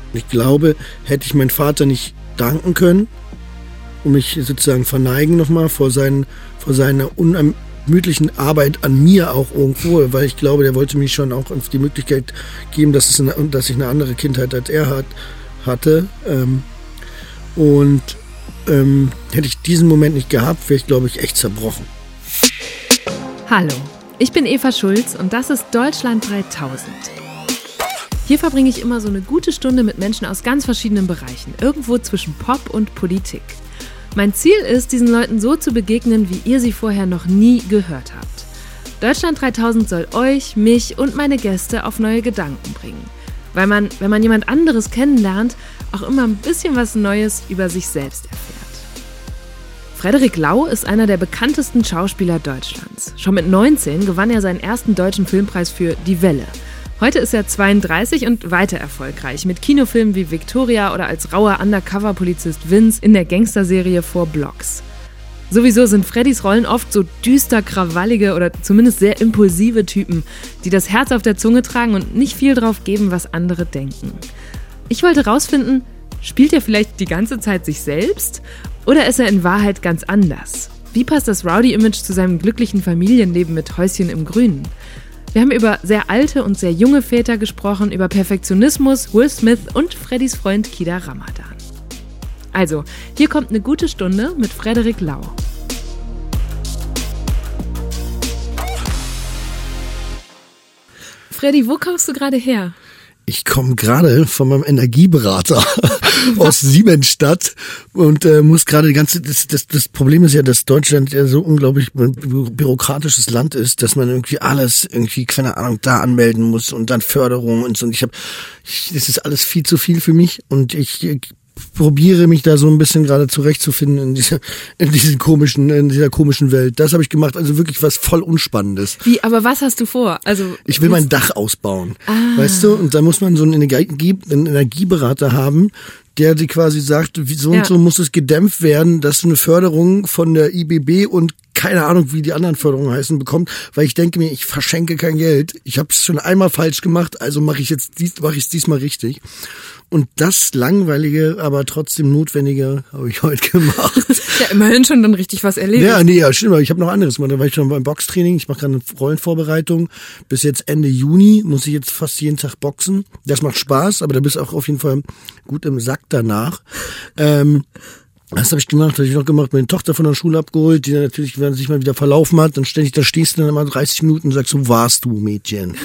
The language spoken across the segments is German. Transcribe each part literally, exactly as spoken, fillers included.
Ich glaube, hätte ich meinen Vater nicht danken können und mich sozusagen verneigen nochmal vor, seinen, vor seiner unermüdlichen Arbeit an mir auch irgendwo, weil ich glaube, der wollte mir schon auch die Möglichkeit geben, dass, es eine, dass ich eine andere Kindheit als er hat, hatte. Ähm, und ähm, hätte ich diesen Moment nicht gehabt, wäre ich, glaube ich, echt zerbrochen. Hallo, ich bin Eva Schulz und das ist Deutschland dreitausend. Hier verbringe ich immer so eine gute Stunde mit Menschen aus ganz verschiedenen Bereichen, irgendwo zwischen Pop und Politik. Mein Ziel ist, diesen Leuten so zu begegnen, wie ihr sie vorher noch nie gehört habt. Deutschland dreitausend soll euch, mich und meine Gäste auf neue Gedanken bringen. Weil man, wenn man jemand anderes kennenlernt, auch immer ein bisschen was Neues über sich selbst erfährt. Frederik Lau ist einer der bekanntesten Schauspieler Deutschlands. Schon mit neunzehn gewann er seinen ersten deutschen Filmpreis für Die Welle. Heute ist er zweiunddreißig und weiter erfolgreich mit Kinofilmen wie Victoria oder als rauer Undercover-Polizist Vince in der Gangsterserie Four Blocks. Sowieso sind Freddys Rollen oft so düster, krawallige oder zumindest sehr impulsive Typen, die das Herz auf der Zunge tragen und nicht viel drauf geben, was andere denken. Ich wollte rausfinden, spielt er vielleicht die ganze Zeit sich selbst oder ist er in Wahrheit ganz anders? Wie passt das Rowdy-Image zu seinem glücklichen Familienleben mit Häuschen im Grünen? Wir haben über sehr alte und sehr junge Väter gesprochen, über Perfektionismus, Will Smith und Freddys Freund Kida Ramadan. Also, hier kommt eine gute Stunde mit Frederik Lau. Freddy, wo kommst du gerade her? Ich komme gerade von meinem Energieberater aus Siemensstadt und äh, muss gerade die ganze, das, das, das Problem ist ja, dass Deutschland ja so unglaublich bürokratisches Land ist, dass man irgendwie alles irgendwie, keine Ahnung, da anmelden muss und dann Förderung und so. Und ich habe, das ist alles viel zu viel für mich und ich, ich probiere mich da so ein bisschen gerade zurechtzufinden in dieser, in diesen komischen, in dieser komischen Welt. Das habe ich gemacht, also wirklich was voll Unspannendes. Wie, aber was hast du vor? Also ich will mein Dach ausbauen, ah. weißt du? Und da muss man so einen, Energie, einen Energieberater haben, der dir quasi sagt, so und ja. so muss es gedämpft werden, dass du eine Förderung von der I B B und keine Ahnung, wie die anderen Förderungen heißen, bekommt, weil ich denke mir, ich verschenke kein Geld. Ich habe es schon einmal falsch gemacht, also mache ich jetzt dies, mache ich es diesmal richtig. Und das Langweilige, aber trotzdem Notwendige habe ich heute gemacht. Ja, immerhin schon dann richtig was erlebt. Ja, nee, ja, stimmt. Ich habe noch anderes gemacht. Da war ich schon beim Boxtraining. Ich mache gerade eine Rollenvorbereitung. Bis jetzt Ende Juni muss ich jetzt fast jeden Tag boxen. Das macht Spaß, aber da bist du auch auf jeden Fall gut im Sack danach. Ähm, Das habe ich gemacht, habe ich noch gemacht, meine Tochter von der Schule abgeholt, die dann natürlich, wenn sie sich mal wieder verlaufen hat, dann ständig, da stehst du dann immer dreißig Minuten und sagst, so warst du, Mädchen.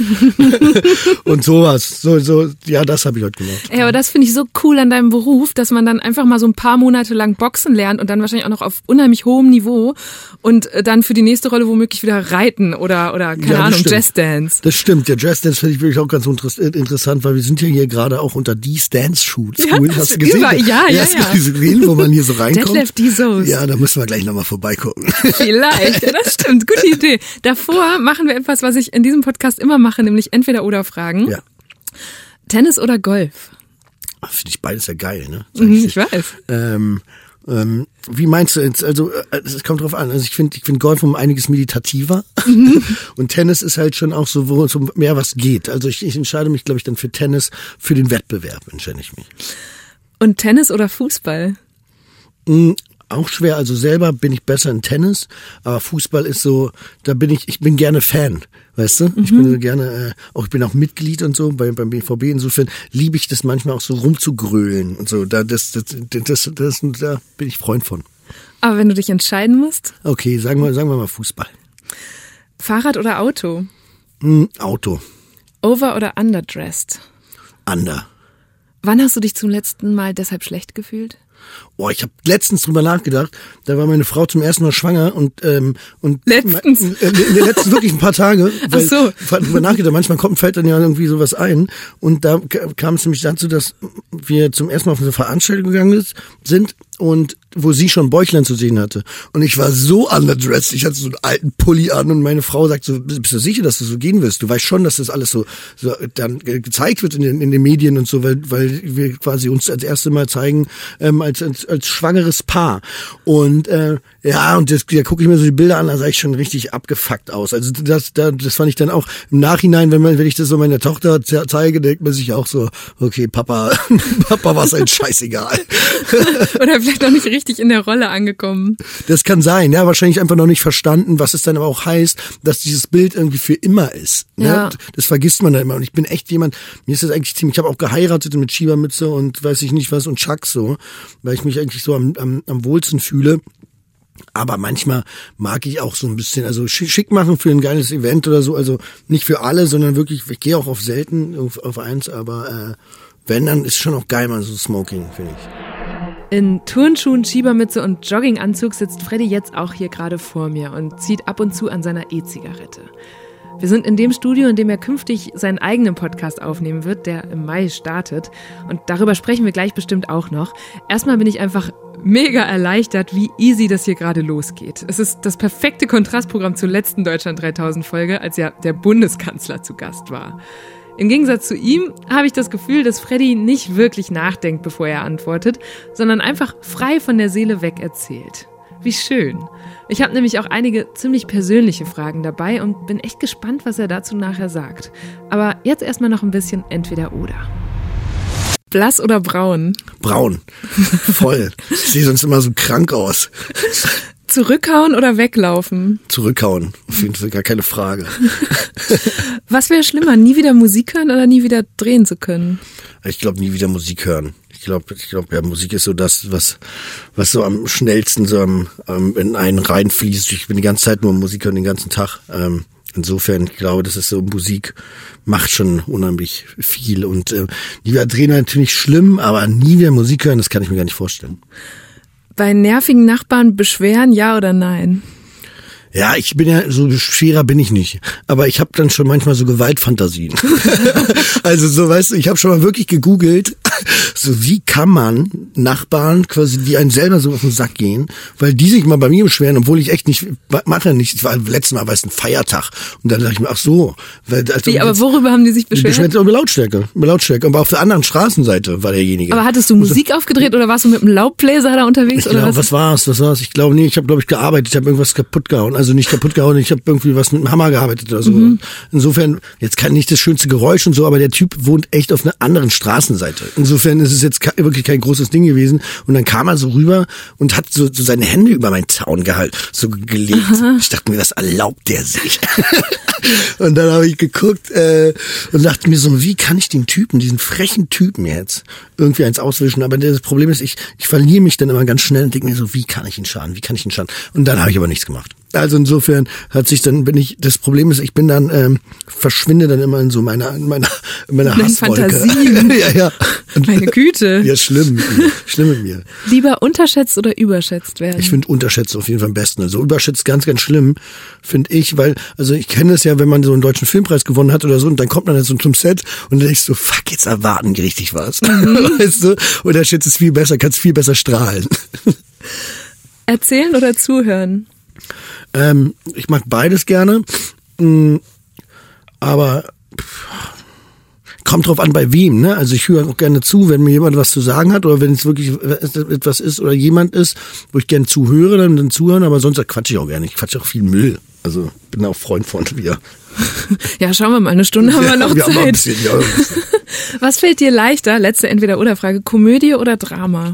Und sowas. So, so, ja, das habe ich heute gemacht. Ey, aber das finde ich so cool an deinem Beruf, dass man dann einfach mal so ein paar Monate lang Boxen lernt und dann wahrscheinlich auch noch auf unheimlich hohem Niveau und dann für die nächste Rolle womöglich wieder reiten oder, oder keine ja, Ahnung, Jazzdance. Das stimmt, ja, Jazzdance finde ich wirklich auch ganz interessant, weil wir sind ja hier gerade auch unter Dee's Dance School. Ja, hast du gesehen? Über, ja, ja, hast ja. du gesehen, wo man hier so reinkommt? Detlef Desoos. Ja, da müssen wir gleich nochmal vorbeigucken. Vielleicht, ja, das stimmt. Gute Idee. Davor machen wir etwas, was ich in diesem Podcast immer mache, nämlich Entweder-oder-Fragen. Ja. Tennis oder Golf? Finde ich beides ja geil, ne? Mhm, ich, ich weiß. Ähm, ähm, wie meinst du jetzt? Also, es kommt drauf an. Also, ich finde, ich finde Golf um einiges meditativer. Mhm. Und Tennis ist halt schon auch so, wo es um mehr was geht. Also, ich, ich entscheide mich, glaube ich, dann für Tennis, für den Wettbewerb entscheide ich mich. Und Tennis oder Fußball? Mhm. Auch schwer, also selber bin ich besser in Tennis, aber Fußball ist so, da bin ich, ich bin gerne Fan, weißt du? Mhm. Ich bin so gerne, äh, auch ich bin auch Mitglied und so, bei, beim B V B, insofern liebe ich das manchmal auch so rumzugrölen und so, da, das, das, das, das, das, da bin ich Freund von. Aber wenn du dich entscheiden musst? Okay, sagen wir, sagen wir mal Fußball. Fahrrad oder Auto? Mhm, Auto. Over oder underdressed? Under. Wann hast du dich zum letzten Mal deshalb schlecht gefühlt? Oh, ich habe letztens drüber nachgedacht. Da war meine Frau zum ersten Mal schwanger und ähm, und letztens, äh, letztens wirklich ein paar Tage. Weil Ach so. Ich drüber nachgedacht. Manchmal kommt fällt dann ja irgendwie sowas ein. Und da kam es nämlich dazu, dass wir zum ersten Mal auf eine Veranstaltung gegangen sind und wo sie schon Bäuchlein zu sehen hatte. Und ich war so underdressed, ich hatte so einen alten Pulli an und meine Frau sagt so, bist du sicher, dass du so gehen wirst? Du weißt schon, dass das alles so, so dann gezeigt wird in den, in den Medien und so, weil, weil wir quasi uns als erste Mal zeigen, ähm, als, als, als schwangeres Paar. Und äh, ja, und das, da gucke ich mir so die Bilder an, da sah ich schon richtig abgefuckt aus. Also das, das, das fand ich dann auch im Nachhinein, wenn man, wenn ich das so meiner Tochter zeige, denkt man sich auch so, okay, Papa, Papa war's ein scheißegal. Oder vielleicht noch nicht richtig in der Rolle angekommen. Das kann sein, ja, wahrscheinlich einfach noch nicht verstanden, was es dann aber auch heißt, dass dieses Bild irgendwie für immer ist. Ne? Ja. Das vergisst man dann immer. Und ich bin echt jemand, mir ist das eigentlich ziemlich, ich habe auch geheiratet mit Schiebermütze und weiß ich nicht was und Chucks so, weil ich mich eigentlich so am, am, am wohlsten fühle. Aber manchmal mag ich auch so ein bisschen, also schick machen für ein geiles Event oder so, also nicht für alle, sondern wirklich, ich gehe auch auf selten, auf, auf eins, aber äh, wenn, dann ist schon auch geil mal so Smoking, finde ich. In Turnschuhen, Schiebermütze und Jogginganzug sitzt Freddy jetzt auch hier gerade vor mir und zieht ab und zu an seiner E-Zigarette. Wir sind in dem Studio, in dem er künftig seinen eigenen Podcast aufnehmen wird, der im Mai startet. Und darüber sprechen wir gleich bestimmt auch noch. Erstmal bin ich einfach mega erleichtert, wie easy das hier gerade losgeht. Es ist das perfekte Kontrastprogramm zur letzten Deutschland dreitausend Folge, als ja der Bundeskanzler zu Gast war. Im Gegensatz zu ihm habe ich das Gefühl, dass Freddy nicht wirklich nachdenkt, bevor er antwortet, sondern einfach frei von der Seele weg erzählt. Wie schön. Ich habe nämlich auch einige ziemlich persönliche Fragen dabei und bin echt gespannt, was er dazu nachher sagt. Aber jetzt erstmal noch ein bisschen Entweder-Oder. Blass oder braun? Braun. Voll. Ich sehe sonst immer so krank aus. Zurückhauen oder weglaufen? Zurückhauen. Auf jeden Fall gar keine Frage. Was wäre schlimmer, nie wieder Musik hören oder nie wieder drehen zu können? Ich glaube, nie wieder Musik hören. Ich glaube, ich glaube, ja, Musik ist so das, was, was so am schnellsten so am, am in einen reinfließt. Ich bin die ganze Zeit nur Musik hören, den ganzen Tag. Ähm, insofern, ich glaube, das ist so, Musik macht schon unheimlich viel. Und äh, nie wieder drehen natürlich schlimm, aber nie wieder Musik hören, das kann ich mir gar nicht vorstellen. Bei nervigen Nachbarn beschweren, ja oder nein? Ja, ich bin ja, so schwerer bin ich nicht. Aber ich habe dann schon manchmal so Gewaltfantasien. Also so, weißt du, ich habe schon mal wirklich gegoogelt, so wie kann man Nachbarn quasi, die einen selber so auf den Sack gehen, weil die sich mal bei mir beschweren, obwohl ich echt nicht, mache nicht, es war letztes Mal war es ein Feiertag. Und dann dachte ich mir, ach so. Weil, also, wie, aber worüber haben die sich beschwert? Beschwert über Lautstärke, über Lautstärke. Aber auf der anderen Straßenseite war derjenige. Aber hattest du Musik aufgedreht oder warst du mit einem Laubbläser da unterwegs? Ich oder glaub, was? was war's, was war's? Ich glaube, nee, ich habe, glaube ich, gearbeitet, ich habe irgendwas kaputt gehauen. Also nicht kaputt gehauen, ich habe irgendwie was mit dem Hammer gearbeitet oder so. Mhm. Insofern, jetzt kann nicht das schönste Geräusch und so, aber der Typ wohnt echt auf einer anderen Straßenseite. Insofern ist es jetzt wirklich kein großes Ding gewesen. Und dann kam er so rüber und hat so, so seine Hände über meinen Zaun gehalten, so gelegt. Aha. Ich dachte mir, was erlaubt der sich? Und dann habe ich geguckt äh, und dachte mir so, wie kann ich den Typen, diesen frechen Typen jetzt irgendwie eins auswischen? Aber das Problem ist, ich, ich verliere mich dann immer ganz schnell und denke mir so, wie kann ich ihn schaden? Wie kann ich ihn schaden? Und dann habe ich aber nichts gemacht. Also insofern hat sich dann, bin ich, das Problem ist, ich bin dann, ähm, verschwinde dann immer in so meiner, in meiner, in meiner Hasswolke. Fantasien. Ja, ja. Meine Güte. Ja, schlimm mit mir. Schlimm mit mir. Lieber unterschätzt oder überschätzt werden? Ich finde unterschätzt auf jeden Fall am besten. Also überschätzt ganz, ganz schlimm, finde ich, weil, also ich kenne es ja, wenn man so einen deutschen Filmpreis gewonnen hat oder so, und dann kommt man dann so zum Set und dann denkst du, fuck, jetzt erwarten die richtig was. Mhm. Weißt du? Unterschätzt ist viel besser, kannst viel besser strahlen. Erzählen oder zuhören? Ähm, ich mag beides gerne, aber kommt drauf an, bei wem, ne? Also ich höre auch gerne zu, wenn mir jemand was zu sagen hat oder wenn es wirklich etwas ist oder jemand ist, wo ich gerne zuhöre, dann, dann zuhören, aber sonst quatsche ich auch gerne. Ich quatsche auch viel Müll. Also bin auch Freund von wieder. Ja, schauen wir mal, eine Stunde haben ja, wir noch wir Zeit. Haben ein bisschen, ja, ein bisschen. Was fällt dir leichter, letzte Entweder-oder-Frage, Komödie oder Drama?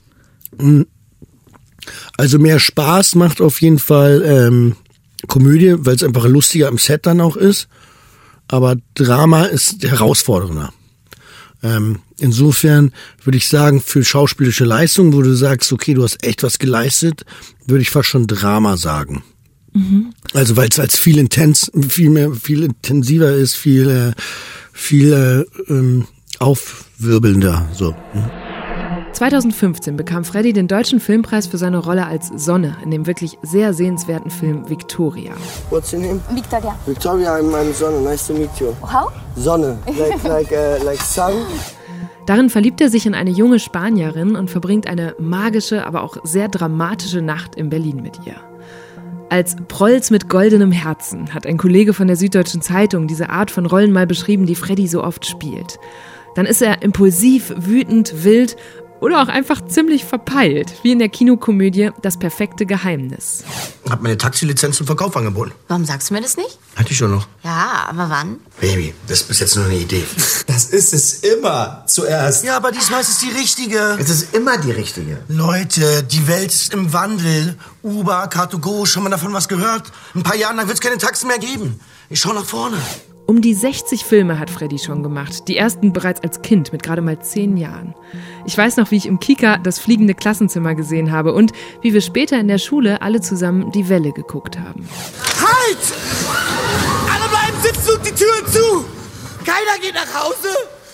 Also mehr Spaß macht auf jeden Fall ähm, Komödie, weil es einfach lustiger am Set dann auch ist. Aber Drama ist herausfordernder. Ähm, insofern würde ich sagen, für schauspielische Leistung, wo du sagst, okay, du hast echt was geleistet, würde ich fast schon Drama sagen. Mhm. Also weil es als viel intens, viel mehr, viel intensiver ist, viel, äh, viel äh, ähm, aufwirbelnder. So. Mhm. zweitausendfünfzehn bekam Freddy den Deutschen Filmpreis für seine Rolle als Sonne in dem wirklich sehr sehenswerten Film Victoria. What's your name? Victoria. Victoria, I'm, I'm Sonne. Nice to meet you. How? Sonne, like like uh, like sun. Darin verliebt er sich in eine junge Spanierin und verbringt eine magische, aber auch sehr dramatische Nacht in Berlin mit ihr. Als Prolls mit goldenem Herzen hat ein Kollege von der Süddeutschen Zeitung diese Art von Rollen mal beschrieben, die Freddy so oft spielt. Dann ist er impulsiv, wütend, wild oder auch einfach ziemlich verpeilt, wie in der Kinokomödie Das perfekte Geheimnis. Hab meine Taxilizenz zum Verkauf angeboten. Warum sagst du mir das nicht? Hatte ich schon noch. Ja, aber wann? Baby, das ist bis jetzt nur eine Idee. Das ist es immer zuerst. Ja, aber diesmal ist es die richtige. Es ist immer die richtige. Leute, die Welt ist im Wandel. Uber, Car to Go, schon mal davon was gehört? In ein paar Jahren wird es keine Taxen mehr geben. Ich schau nach vorne. Um die sechzig Filme hat Freddy schon gemacht, die ersten bereits als Kind mit gerade mal zehn Jahren. Ich weiß noch, wie ich im Kika das fliegende Klassenzimmer gesehen habe und wie wir später in der Schule alle zusammen Die Welle geguckt haben. Halt! Alle bleiben sitzen und die Türen zu! Keiner geht nach Hause!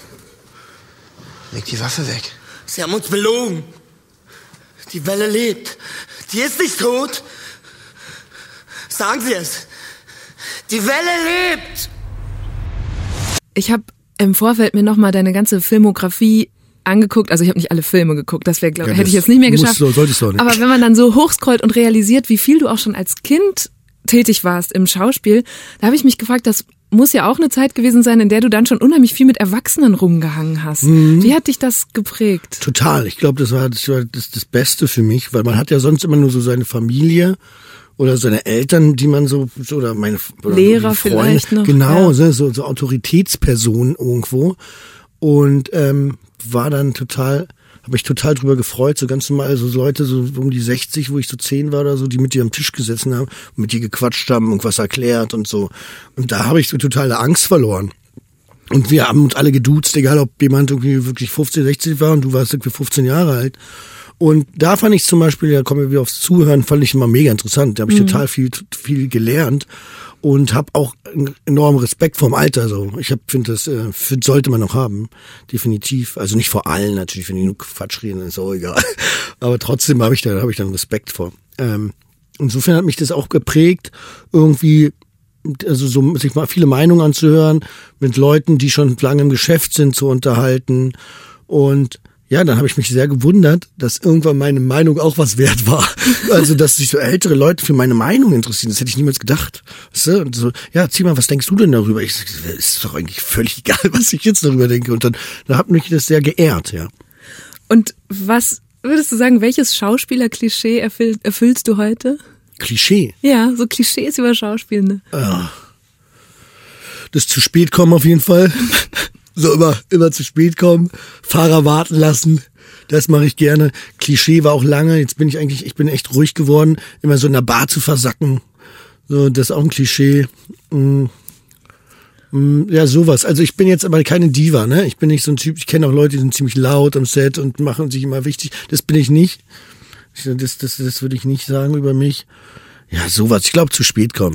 Leg die Waffe weg. Sie haben uns belogen. Die Welle lebt. Die ist nicht tot. Sagen Sie es. Die Welle lebt! Ich habe im Vorfeld mir nochmal deine ganze Filmografie angeguckt. Also ich habe nicht alle Filme geguckt, das wäre, glaube ich, ja, hätte ich jetzt nicht mehr geschafft. So, solltest du auch nicht. Aber wenn man dann so hochscrollt und realisiert, wie viel du auch schon als Kind tätig warst im Schauspiel, da habe ich mich gefragt, das muss ja auch eine Zeit gewesen sein, in der du dann schon unheimlich viel mit Erwachsenen rumgehangen hast. Mhm. Wie hat dich das geprägt? Total. Ich glaube, das war, das war das, das Beste für mich, weil man hat ja sonst immer nur so seine Familie oder seine Eltern, die man so, oder meine oder Lehrer Freunde, vielleicht noch. Genau, ja. so, so Autoritätspersonen irgendwo. Und ähm, war dann total, habe mich total drüber gefreut, so ganz normal, so Leute so um die sechzig, wo ich so zehn war oder so, die mit dir am Tisch gesessen haben und mit dir gequatscht haben und was erklärt und so. Und da habe ich so totale Angst verloren. Und wir haben uns alle geduzt, egal ob jemand irgendwie wirklich fünfzehn, sechzehn war und du warst irgendwie fünfzehn Jahre alt. Und da fand ich zum Beispiel, da kommen wir wieder aufs Zuhören, fand ich immer mega interessant. Da habe ich mhm. total viel viel gelernt und habe auch einen enormen Respekt vorm Alter. So, ich finde das äh, sollte man noch haben, definitiv. Also nicht vor allen natürlich, wenn die nur Quatsch reden, ist auch egal. Aber trotzdem habe ich da habe ich dann Respekt vor. Ähm, insofern hat mich das auch geprägt, irgendwie, also so sich mal viele Meinungen anzuhören, mit Leuten, die schon lange im Geschäft sind, zu unterhalten. Und ja, dann habe ich mich sehr gewundert, dass irgendwann meine Meinung auch was wert war. Also, dass sich so ältere Leute für meine Meinung interessieren, das hätte ich niemals gedacht. Weißt du? Und so, ja, zieh mal, was denkst du denn darüber? Ich sag, ist doch eigentlich völlig egal, was ich jetzt darüber denke. Und dann, da hat mich das sehr geehrt, ja. Und was würdest du sagen, welches Schauspieler-Klischee erfüll, erfüllst du heute? Klischee? Ja, so Klischees über Schauspielende. Ja. Das zu spät kommen auf jeden Fall. So immer, immer zu spät kommen, Fahrer warten lassen, das mache ich gerne. Klischee war auch lange, jetzt bin ich eigentlich, ich bin echt ruhig geworden, immer so in der Bar zu versacken, so, das ist auch ein Klischee. Mm. Mm, ja, sowas. Also ich bin jetzt aber keine Diva, ne? Ich bin nicht so ein Typ, ich kenne auch Leute, die sind ziemlich laut am Set und machen sich immer wichtig. Das bin ich nicht. Das, das, das würde ich nicht sagen über mich. Ja, sowas. Ich glaube, zu spät kommen.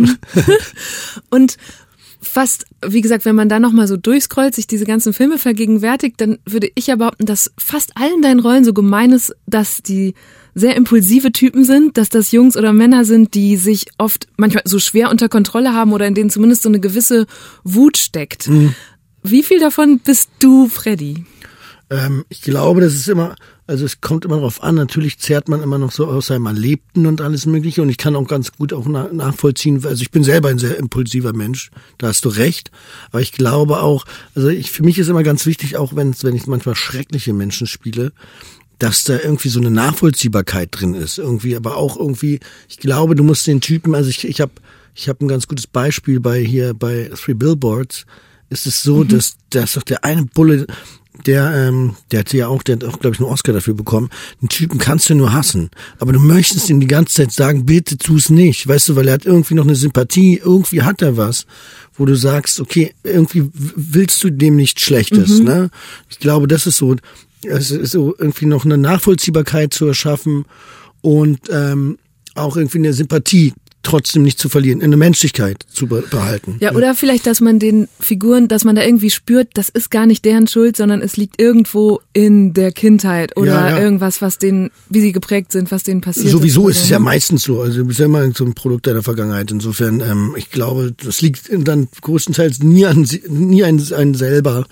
Und fast, wie gesagt, wenn man da nochmal so durchscrollt, sich diese ganzen Filme vergegenwärtigt, dann würde ich ja behaupten, dass fast allen deinen Rollen so gemein ist, dass die sehr impulsive Typen sind, dass das Jungs oder Männer sind, die sich oft manchmal so schwer unter Kontrolle haben oder in denen zumindest so eine gewisse Wut steckt. Mhm. Wie viel davon bist du, Freddy? Ähm, ich glaube, das ist immer, also es kommt immer drauf an, natürlich zehrt man immer noch so aus seinem Erlebten und alles Mögliche und ich kann auch ganz gut auch na- nachvollziehen, also ich bin selber ein sehr impulsiver Mensch, da hast du recht, aber ich glaube auch, also ich, für mich ist immer ganz wichtig, auch wenn wenn ich manchmal schreckliche Menschen spiele, dass da irgendwie so eine Nachvollziehbarkeit drin ist, irgendwie, aber auch irgendwie, ich glaube, du musst den Typen, also ich ich habe ich habe ein ganz gutes Beispiel bei hier bei Three Billboards, ist es so, mhm. dass dass doch der eine Bulle, der, ähm, der hat ja auch, der hat auch, glaube ich, einen Oscar dafür bekommen. Den Typen kannst du nur hassen. Aber du möchtest ihm die ganze Zeit sagen, bitte tu's nicht. Weißt du, weil er hat irgendwie noch eine Sympathie, irgendwie hat er was, wo du sagst, okay, irgendwie willst du dem nichts Schlechtes, mhm. ne? Ich glaube, das ist so, es ist so irgendwie noch eine Nachvollziehbarkeit zu erschaffen und, ähm, auch irgendwie eine Sympathie trotzdem nicht zu verlieren, eine Menschlichkeit zu behalten. Ja, oder vielleicht, dass man den Figuren, dass man da irgendwie spürt, das ist gar nicht deren Schuld, sondern es liegt irgendwo in der Kindheit oder ja, ja. irgendwas, was denen, wie sie geprägt sind, was denen passiert Sowieso ist. Sowieso ist es ja meistens so, also du bist ja immer so ein Produkt deiner Vergangenheit. Insofern, ähm, ich glaube, das liegt dann größtenteils nie an nie an einen selber,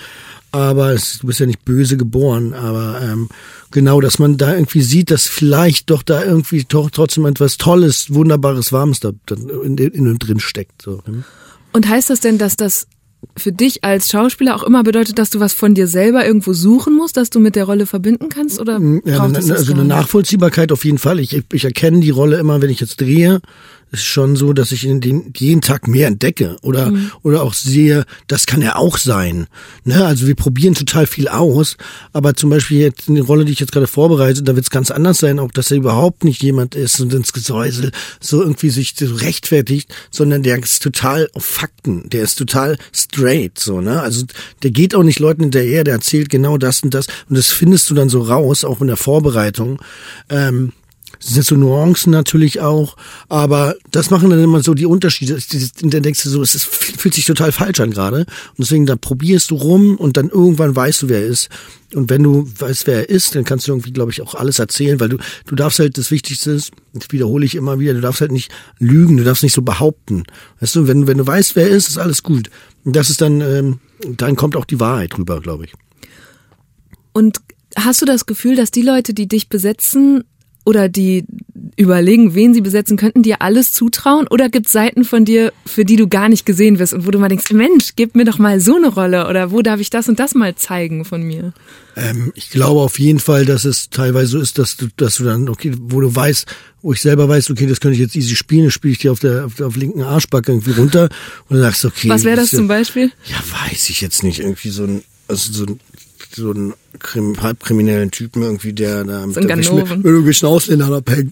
aber es, du bist ja nicht böse geboren, aber ähm, genau, dass man da irgendwie sieht, dass vielleicht doch da irgendwie doch trotzdem etwas Tolles, Wunderbares, Warmes da in, in und drin steckt. So. Und heißt das denn, dass das für dich als Schauspieler auch immer bedeutet, dass du was von dir selber irgendwo suchen musst, dass du mit der Rolle verbinden kannst? Oder ja, braucht es das also gar eine nicht? Nachvollziehbarkeit auf jeden Fall. Ich, ich erkenne die Rolle immer, wenn ich jetzt drehe. Es ist schon so, dass ich in den, jeden Tag mehr entdecke oder mhm. oder auch sehe, das kann ja auch sein. Ne? Also wir probieren total viel aus, aber zum Beispiel jetzt in der Rolle, die ich jetzt gerade vorbereite, da wird es ganz anders sein, auch dass er überhaupt nicht jemand ist und ins Gesäusel so irgendwie sich so rechtfertigt, sondern der ist total auf Fakten, der ist total straight, so, ne? Also der geht auch nicht Leuten hinterher, der erzählt genau das und das und das findest du dann so raus, auch in der Vorbereitung. Ähm, Das sind so Nuancen natürlich auch, aber das machen dann immer so die Unterschiede. Und dann denkst du so, es ist, fühlt sich total falsch an gerade. Und deswegen, da probierst du rum und dann irgendwann weißt du, wer er ist. Und wenn du weißt, wer er ist, dann kannst du irgendwie, glaube ich, auch alles erzählen, weil du, du darfst halt, das Wichtigste ist, das wiederhole ich immer wieder, du darfst halt nicht lügen, du darfst nicht so behaupten. Weißt du, wenn, wenn du weißt, wer er ist, ist alles gut. Und das ist dann, ähm, dann kommt auch die Wahrheit rüber, glaube ich. Und hast du das Gefühl, dass die Leute, die dich besetzen, oder die überlegen, wen sie besetzen könnten, dir alles zutrauen? Oder gibt es Seiten von dir, für die du gar nicht gesehen wirst und wo du mal denkst, Mensch, gib mir doch mal so eine Rolle oder wo darf ich das und das mal zeigen von mir? Ähm, ich glaube auf jeden Fall, dass es teilweise so ist, dass du, dass du dann, okay, wo du weißt, wo ich selber weiß, okay, das könnte ich jetzt easy spielen, das spiele ich dir auf der, auf der auf linken Arschbacke irgendwie runter und dann sagst du, okay. Was wäre das zum Beispiel? Ja, weiß ich jetzt nicht, irgendwie so ein, also so ein, so einen Krim, halbkriminellen Typen irgendwie, der da mit so der irgendwie Schnauzländern abhängt.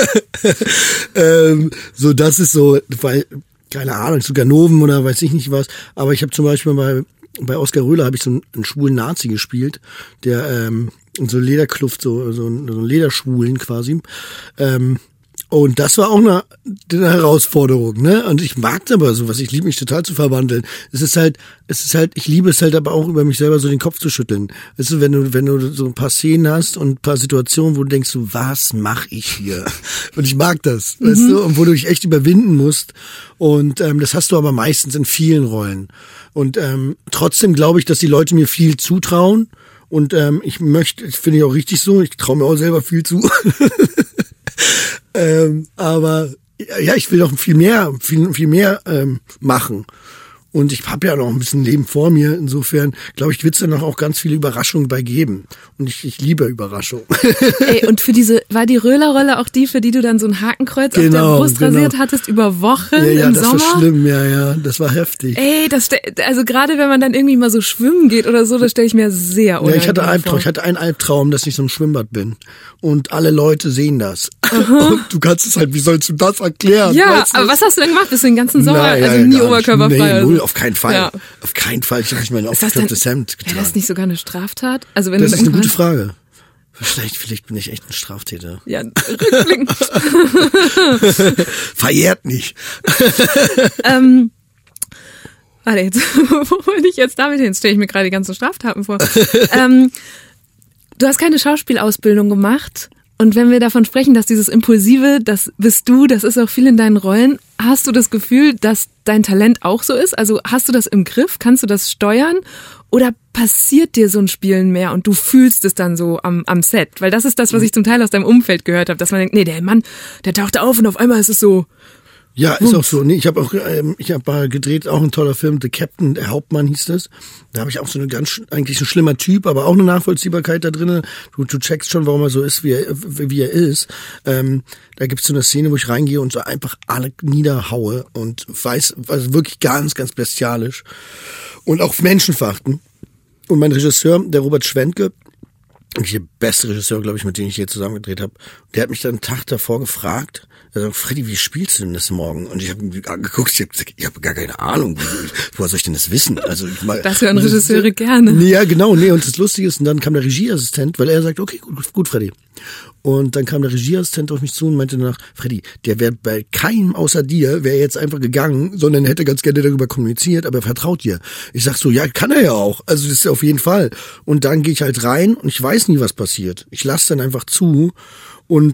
ähm, so, das ist so, weil, keine Ahnung, so Ganoven oder weiß ich nicht was, aber ich habe zum Beispiel bei, bei Oskar Röhler habe ich so einen, einen schwulen Nazi gespielt, der ähm, in so Lederkluft, so, so, so einen Lederschwulen quasi, ähm, und das war auch eine, eine Herausforderung, ne? Und ich mag aber sowas. Ich liebe mich total zu verwandeln. Es ist halt, es ist halt, ich liebe es halt aber auch über mich selber so den Kopf zu schütteln. Weißt du, wenn du, wenn du so ein paar Szenen hast und ein paar Situationen, wo du denkst, so, was mache ich hier? Und ich mag das, mhm. weißt du? Und wo du dich echt überwinden musst. Und ähm, das hast du aber meistens in vielen Rollen. Und ähm, trotzdem glaube ich, dass die Leute mir viel zutrauen. Und ähm, ich möchte, das finde ich auch richtig so. Ich traue mir auch selber viel zu. Ähm, aber ja, ich will doch viel mehr, viel, viel mehr ähm, machen. Und ich habe ja noch ein bisschen Leben vor mir. Insofern, glaube ich, wird es dann auch ganz viele Überraschungen bei geben. Und ich, ich liebe Überraschungen. Ey, und für diese, war die Röhler-Rolle auch die, für die du dann so ein Hakenkreuz genau, auf der Brust genau. rasiert hattest über Wochen ja, ja, im das Sommer? war schlimm, ja, ja, das war heftig. Ey, das, also gerade wenn man dann irgendwie mal so schwimmen geht oder so, das stelle ich mir sehr unangenehm Ja, ich hatte Albtraum. vor. Ich hatte einen Albtraum, dass ich so im Schwimmbad bin. Und alle Leute sehen das. Und du kannst es halt, wie sollst du das erklären? Ja, weißt du? aber was hast du denn gemacht? Bist du den ganzen Sommer, Na, ja, also ja, nie gar oberkörperfrei? nicht. Nee, also. null, auf keinen Fall. Ja. Auf keinen Fall. Ich habe nicht mein Ist das denn, aufgeklebtes Hemd getragen. wäre das nicht sogar eine Straftat? Also wenn Das du ist eine irgendwann- gute Frage. Vielleicht, vielleicht bin ich echt ein Straftäter. Ja, rückblickend. Verjährt nicht. ähm, warte, jetzt, wo wollte ich jetzt damit hin? Jetzt stelle ich mir gerade die ganzen Straftaten vor. ähm, du hast keine Schauspielausbildung gemacht. Und wenn wir davon sprechen, dass dieses Impulsive, das bist du, das ist auch viel in deinen Rollen, hast du das Gefühl, dass dein Talent auch so ist? Also hast du das im Griff? Kannst du das steuern? Oder passiert dir so ein Spielen mehr und du fühlst es dann so am, am Set? Weil das ist das, was ich zum Teil aus deinem Umfeld gehört habe, dass man denkt, nee, der Mann, der taucht auf und auf einmal ist es so. Ja, ist auch so. Nee, ich habe auch, ähm, ich habe mal gedreht, auch ein toller Film, The Captain, der Hauptmann hieß das. Da habe ich auch so eine ganz, eigentlich ein schlimmer Typ, aber auch eine Nachvollziehbarkeit da drinne. Du, du checkst schon, warum er so ist, wie er, wie er ist. Ähm, da gibt's so eine Szene, wo ich reingehe und so einfach alle niederhaue und weiß, also wirklich ganz, ganz bestialisch und auch menschenverachtend. Und mein Regisseur, der Robert Schwentke, der beste Regisseur, glaube ich, mit dem ich hier zusammen gedreht habe, der hat mich dann einen Tag davor gefragt. Er sagt, Freddy, wie spielst du denn das morgen? Und ich habe ihn angeguckt, ich habe gesagt, ich habe gar keine Ahnung, woher soll ich denn das wissen? Also ich mal, das hören Regisseure gerne. Nee, ja, genau, nee, und das Lustige ist, und dann kam der Regieassistent, weil er sagt, okay, gut, gut, Freddy. Und dann kam der Regieassistent auf mich zu und meinte danach, Freddy, der wäre bei keinem außer dir, wäre jetzt einfach gegangen, sondern hätte ganz gerne darüber kommuniziert, aber er vertraut dir. Ich sag so, ja, kann er ja auch. Also das ist ja auf jeden Fall. Und dann gehe ich halt rein und ich weiß nie, was passiert. Ich lasse dann einfach zu und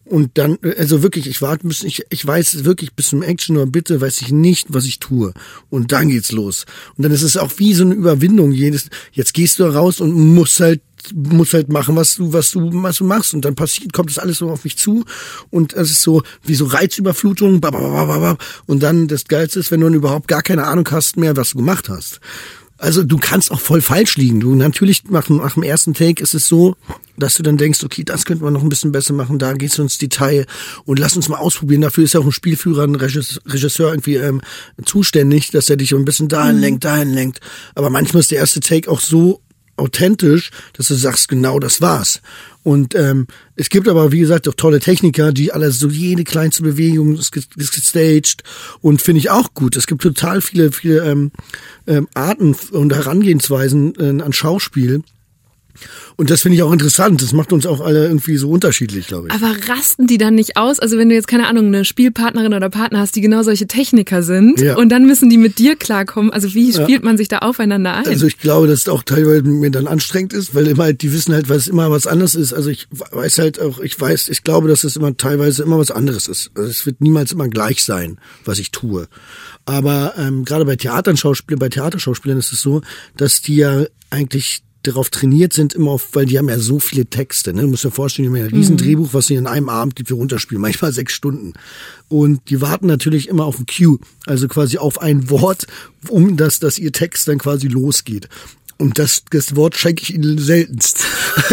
Und dann, also wirklich, ich warte bis, ich, ich weiß wirklich bis zum Action oder bitte weiß ich nicht, was ich tue. Und dann geht's los. Und dann ist es auch wie so eine Überwindung. Jedes, jetzt gehst du raus und musst halt, musst halt machen, was du, was du, was du machst. Und dann passiert, kommt das alles so auf mich zu. Und es ist so, wie so Reizüberflutung. Und dann, das Geilste ist, wenn du dann überhaupt gar keine Ahnung hast mehr, was du gemacht hast. Also du kannst auch voll falsch liegen. Du natürlich nach, nach dem ersten Take ist es so, dass du dann denkst, okay, das könnte man noch ein bisschen besser machen, da gehst du ins Detail und lass uns mal ausprobieren. Dafür ist ja auch ein Spielführer, ein Regisseur irgendwie ähm, zuständig, dass er dich ein bisschen dahin lenkt, dahin lenkt. Aber manchmal ist der erste Take auch so authentisch, dass du sagst, genau das war's. Und ähm, es gibt aber, wie gesagt, auch tolle Techniker, die alle so jede kleinste Bewegung ist gestaged und finde ich auch gut. Es gibt total viele, viele ähm, ähm, Arten und Herangehensweisen äh, an Schauspiel. Und das finde ich auch interessant. Das macht uns auch alle irgendwie so unterschiedlich, glaube ich. Aber rasten die dann nicht aus? Also wenn du jetzt, keine Ahnung, eine Spielpartnerin oder Partner hast, die genau solche Techniker sind ja. und dann müssen die mit dir klarkommen. Also wie spielt ja. man sich da aufeinander ein? Also ich glaube, dass es auch teilweise mir dann anstrengend ist, weil immer halt, die wissen halt, was immer was anderes ist. Also ich weiß halt auch, ich weiß, ich glaube, dass es immer teilweise immer was anderes ist. Also es wird niemals immer gleich sein, was ich tue. Aber ähm, gerade bei Theaterschauspielern, bei Theaterschauspielern ist es so, dass die ja eigentlich darauf trainiert sind, immer auf, weil die haben ja so viele Texte, ne? Du musst dir vorstellen, die haben ja ein riesen Drehbuch, was sie in einem Abend die wir runterspielen, manchmal sechs Stunden. Und die warten natürlich immer auf ein Cue, also quasi auf ein Wort, um das, dass ihr Text dann quasi losgeht. Und das, das Wort schenke ich ihnen seltenst.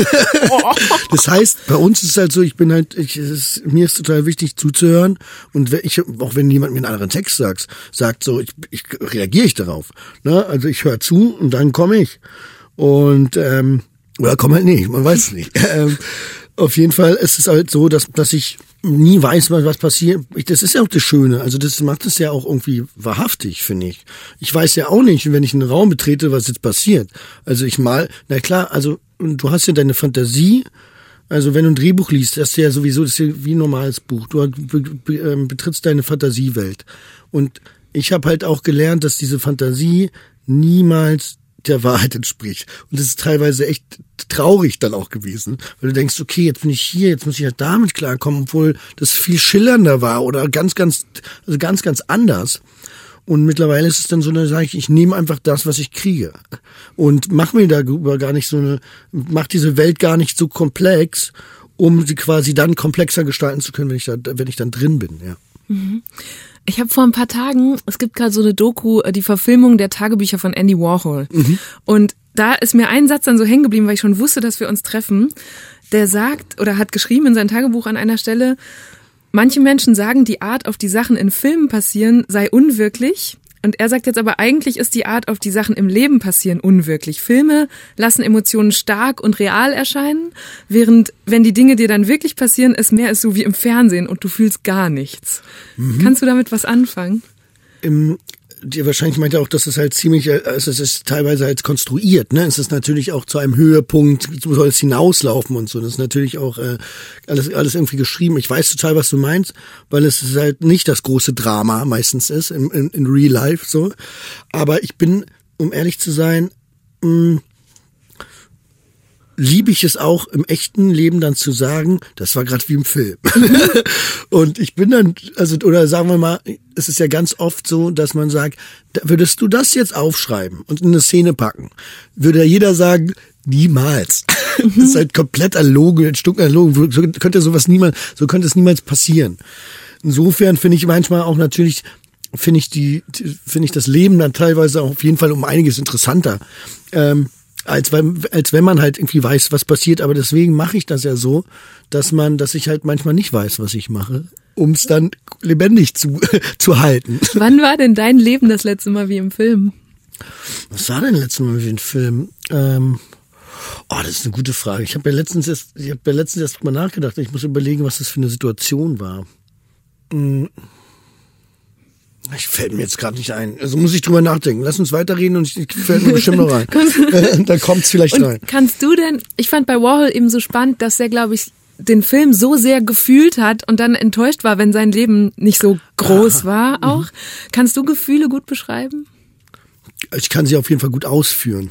Das heißt, bei uns ist es halt so, ich bin halt, ich, es ist, mir ist total wichtig zuzuhören. Und wenn ich, auch wenn jemand mir einen anderen Text sagt, sagt so, ich, ich reagiere ich darauf. Ne? Also ich höre zu und dann komme ich. Und, ähm, oder komm halt nicht, man weiß es nicht. ähm, auf jeden Fall ist es halt so, dass, dass ich nie weiß, was passiert. Ich, das ist ja auch das Schöne. Also das macht es ja auch irgendwie wahrhaftig, finde ich. Ich weiß ja auch nicht, wenn ich einen Raum betrete, was jetzt passiert. Also ich mal, na klar, also du hast ja deine Fantasie. Also wenn du ein Drehbuch liest, das ist ja sowieso, das ist ja wie ein normales Buch. Du be, be, äh, betrittst deine Fantasiewelt. Und ich habe halt auch gelernt, dass diese Fantasie niemals der Wahrheit entspricht. Und das ist teilweise echt traurig dann auch gewesen, weil du denkst, okay, jetzt bin ich hier, jetzt muss ich halt damit klarkommen, obwohl das viel schillernder war oder ganz, ganz, also ganz, ganz anders. Und mittlerweile ist es dann so, da sage ich, ich nehme einfach das, was ich kriege und mach mir darüber gar nicht so eine, mach diese Welt gar nicht so komplex, um sie quasi dann komplexer gestalten zu können, wenn ich da, wenn ich dann drin bin, ja. Mhm. Ich habe vor ein paar Tagen, es gibt gerade so eine Doku, die Verfilmung der Tagebücher von Andy Warhol. Mhm. Und da ist mir ein Satz dann so hängen geblieben, weil ich schon wusste, dass wir uns treffen. Der sagt oder hat geschrieben in sein Tagebuch an einer Stelle, manche Menschen sagen, die Art, auf die Sachen in Filmen passieren, sei unwirklich. Und er sagt jetzt aber, eigentlich ist die Art, auf die Sachen im Leben passieren, unwirklich. Filme lassen Emotionen stark und real erscheinen, während, wenn die Dinge dir dann wirklich passieren, es mehr ist so wie im Fernsehen und du fühlst gar nichts. Mhm. Kannst du damit was anfangen? Im Die wahrscheinlich meint er auch, dass es halt ziemlich, also es ist teilweise halt konstruiert, ne? Es ist natürlich auch zu einem Höhepunkt, so soll es hinauslaufen und so. Das ist natürlich auch äh, alles alles irgendwie geschrieben. Ich weiß total, was du meinst, weil es ist halt nicht das große Drama meistens ist in, in, in Real Life so. Aber ich bin, um ehrlich zu sein, mh, liebe ich es auch im echten Leben dann zu sagen, das war gerade wie im Film. Und ich bin dann, also, oder sagen wir mal, es ist ja ganz oft so, dass man sagt, würdest du das jetzt aufschreiben und in eine Szene packen, würde jeder sagen, niemals. Das ist halt komplett erlogen, ein Stück erlogen. So könnte sowas niemals, so könnte es niemals passieren. Insofern finde ich manchmal auch natürlich, finde ich die, finde ich das Leben dann teilweise auch auf jeden Fall um einiges interessanter. Ähm, Als wenn, als wenn man halt irgendwie weiß, was passiert. Aber deswegen mache ich das ja so, dass man, dass ich halt manchmal nicht weiß, was ich mache, um es dann lebendig zu, zu halten. Wann war denn dein Leben das letzte Mal wie im Film? Was war denn das letzte Mal wie im Film? Ähm, oh, das ist eine gute Frage. Ich habe ja letztens erst, ich habe ja letztens erst mal nachgedacht. Ich muss überlegen, was das für eine Situation war. Hm. Ich fällt mir jetzt gerade nicht ein. Also muss ich drüber nachdenken. Lass uns weiterreden und ich fällt mir bestimmt noch rein. Da kommt's vielleicht und rein. Kannst du denn, ich fand bei Warhol eben so spannend, dass er, glaube ich, den Film so sehr gefühlt hat und dann enttäuscht war, wenn sein Leben nicht so groß war auch. Mhm. Kannst du Gefühle gut beschreiben? ich kann sie auf jeden Fall gut ausführen.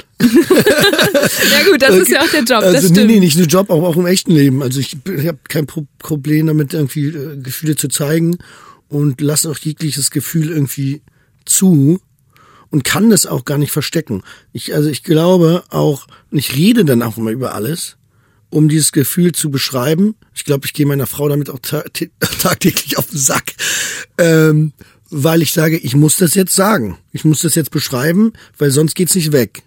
Ja gut, das ist ja auch der Job, das also, stimmt. Nee, nee, nicht nur Job, auch, auch im echten Leben. Also ich, ich habe kein Pro- Problem damit, irgendwie äh, Gefühle zu zeigen und lasse auch jegliches Gefühl irgendwie zu und kann das auch gar nicht verstecken. Ich, also ich glaube auch, und ich rede dann auch immer über alles, um dieses Gefühl zu beschreiben. Ich glaube, ich gehe meiner Frau damit auch ta- t- tagtäglich auf den Sack. Ähm, weil ich sage, ich muss das jetzt sagen. Ich muss das jetzt beschreiben, weil sonst geht's nicht weg.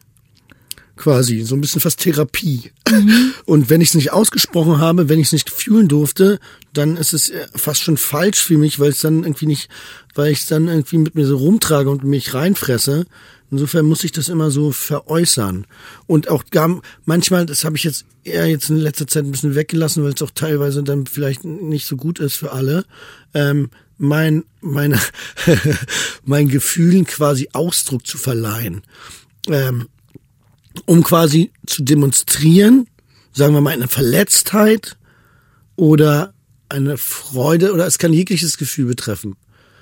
Quasi, so ein bisschen fast Therapie. Mhm. Und wenn ich es nicht ausgesprochen habe, wenn ich es nicht fühlen durfte, dann ist es fast schon falsch für mich, weil es dann irgendwie nicht, weil ich es dann irgendwie mit mir so rumtrage und mich reinfresse. Insofern muss ich das immer so veräußern. Und auch gar, manchmal, das habe ich jetzt eher jetzt in letzter Zeit ein bisschen weggelassen, weil es auch teilweise dann vielleicht nicht so gut ist für alle, ähm, mein, meine, mein Gefühlen quasi Ausdruck zu verleihen. Ähm, um quasi zu demonstrieren, sagen wir mal eine Verletztheit oder eine Freude oder es kann jegliches Gefühl betreffen.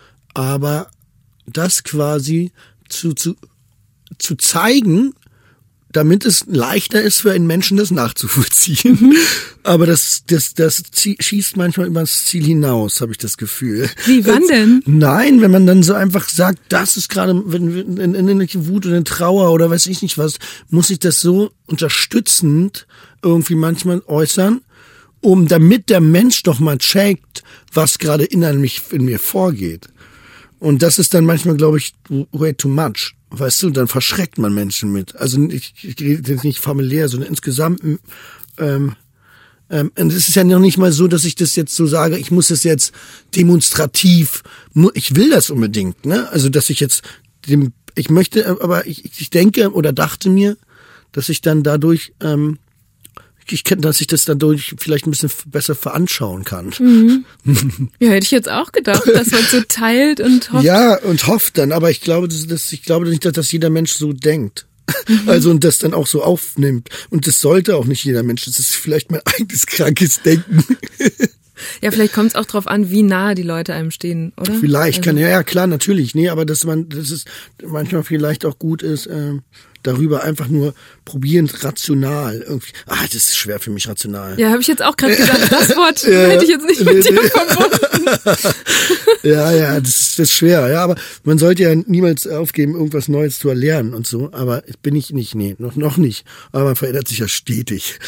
Aber das quasi zu, zu, zu zeigen, damit es leichter ist für einen Menschen, das nachzuvollziehen. Mhm. Aber das, das, das schießt manchmal über das Ziel hinaus, habe ich das Gefühl. Wie, wann denn? Nein, wenn man dann so einfach sagt, das ist gerade in, in, in eine Wut oder eine Trauer oder weiß ich nicht was, muss ich das so unterstützend irgendwie manchmal äußern, um damit der Mensch doch mal checkt, was gerade innerlich in mir vorgeht. Und das ist dann manchmal, glaube ich, way too much. Weißt du, dann verschreckt man Menschen mit. Also ich, ich rede jetzt nicht familiär, sondern insgesamt. Ähm, ähm, und es ist ja noch nicht mal so, dass ich das jetzt so sage, ich muss es jetzt demonstrativ, ich will das unbedingt, ne? Also dass ich jetzt dem, ich möchte, aber ich, ich denke oder dachte mir, dass ich dann dadurch, ähm, ich kenne, dass ich das dadurch vielleicht ein bisschen besser veranschauen kann. Mhm. Ja, hätte ich jetzt auch gedacht, dass man so teilt und hofft. Ja, und hofft dann, aber ich glaube, dass, dass ich glaube nicht, dass, dass jeder Mensch so denkt. Mhm. Also und das dann auch so aufnimmt. Und das sollte auch nicht jeder Mensch. Das ist vielleicht mein eigenes krankes Denken. Ja, vielleicht kommt es auch drauf an, wie nahe die Leute einem stehen, oder? Vielleicht also. kann, ja, ja, klar, natürlich. Nee, aber dass man, dass es manchmal vielleicht auch gut ist, ähm, darüber einfach nur probieren, rational irgendwie. Ah, das ist schwer für mich, rational. Ja, habe ich jetzt auch gerade gesagt. Das Wort ja, hätte ich jetzt nicht mit dir verbunden. Ja, ja, das ist, das ist schwer. Ja, aber man sollte ja niemals aufgeben, irgendwas Neues zu erlernen und so. Aber bin ich nicht, nee, noch, noch nicht. Aber man verändert sich ja stetig.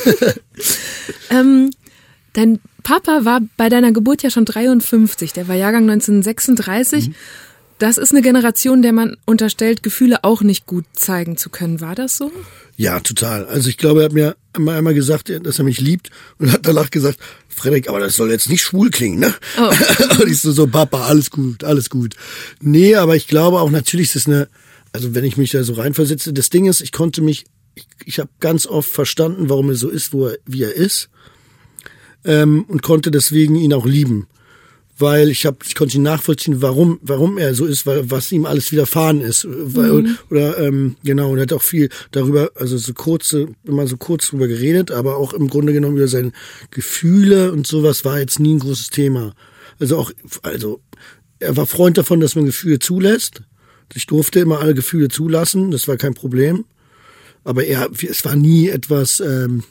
ähm, dein Papa war bei deiner Geburt ja schon dreiundfünfzig. Der war Jahrgang neunzehnhundertsechsunddreißig. Mhm. Das ist eine Generation, der man unterstellt, Gefühle auch nicht gut zeigen zu können. War das so? Ja, total. Also ich glaube, er hat mir immer einmal gesagt, dass er mich liebt und hat danach gesagt, Frederik, aber das soll jetzt nicht schwul klingen, ne? Oh. Und ich so, so, Papa, alles gut, alles gut. Nee, aber ich glaube auch, natürlich ist es eine, also wenn ich mich da so reinversetze, das Ding ist, ich konnte mich, ich, ich habe ganz oft verstanden, warum er so ist, wo er, wie er ist, ähm, und konnte deswegen ihn auch lieben. Weil ich habe, ich konnte ihn nachvollziehen, warum, warum er so ist, weil was ihm alles widerfahren ist, weil, mhm. oder ähm, genau, und er hat auch viel darüber, also so kurze, immer so kurz drüber geredet, aber auch im Grunde genommen über seine Gefühle und sowas war jetzt nie ein großes Thema. Also auch, also er war Freund davon, dass man Gefühle zulässt. Ich durfte immer alle Gefühle zulassen, das war kein Problem. Aber er, es war nie etwas. Ähm,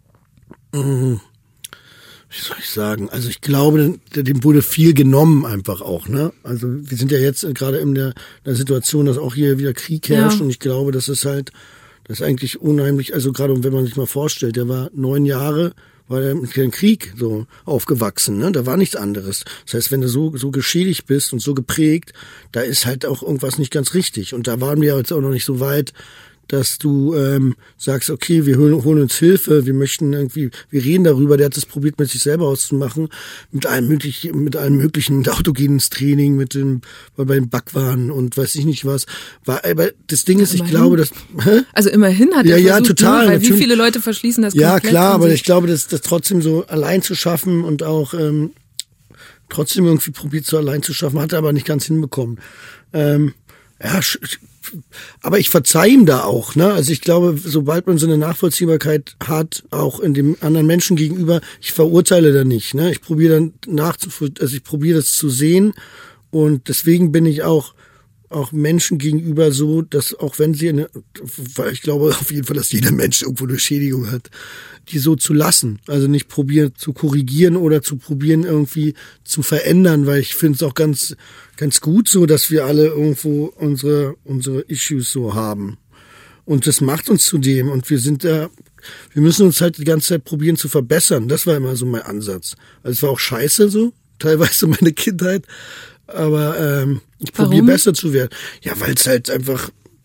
mh, Wie soll ich sagen? Also ich glaube, dem wurde viel genommen einfach auch, ne? Also wir sind ja jetzt gerade in der, der Situation, dass auch hier wieder Krieg herrscht ja. Und ich glaube, das ist halt, das ist eigentlich unheimlich, also gerade wenn man sich mal vorstellt, der war neun Jahre, war er mit dem Krieg so aufgewachsen, ne? Da war nichts anderes. Das heißt, wenn du so, so geschädigt bist und so geprägt, da ist halt auch irgendwas nicht ganz richtig. Und da waren wir jetzt auch noch nicht so weit, dass du ähm, sagst, okay, wir holen, holen uns Hilfe, wir möchten irgendwie, wir reden darüber, der hat es probiert, mit sich selber auszumachen, mit allem möglichen, mit allem möglichen, mit autogenes Training, mit dem, bei den Backwaren und weiß ich nicht was. War, aber das Ding ist, ich immerhin. glaube, dass hä? Also immerhin hat ja, er ja, versucht, total, ne? Weil natürlich. Wie viele Leute verschließen das ja, komplett? Ja, klar, aber ich glaube, dass das trotzdem so allein zu schaffen und auch ähm, trotzdem irgendwie probiert, so allein zu schaffen, hat er aber nicht ganz hinbekommen. Ähm, ja, aber ich verzeih ihm da auch, ne? Also ich glaube, sobald man so eine Nachvollziehbarkeit hat, auch in dem anderen Menschen gegenüber, ich verurteile da nicht, ne? Ich probiere dann nachzuvollziehen, also ich probiere das zu sehen und deswegen bin ich auch auch Menschen gegenüber so, dass auch wenn sie eine, weil ich glaube auf jeden Fall, dass jeder Mensch irgendwo eine Schädigung hat, die so zu lassen. Also nicht probieren zu korrigieren oder zu probieren irgendwie zu verändern, weil ich finde es auch ganz, ganz gut so, dass wir alle irgendwo unsere, unsere Issues so haben. Und das macht uns zu dem und wir sind da, wir müssen uns halt die ganze Zeit probieren zu verbessern. Das war immer so mein Ansatz. Also es war auch scheiße so, teilweise meine Kindheit, aber ähm, ich probiere besser zu werden. Ja, weil es halt einfach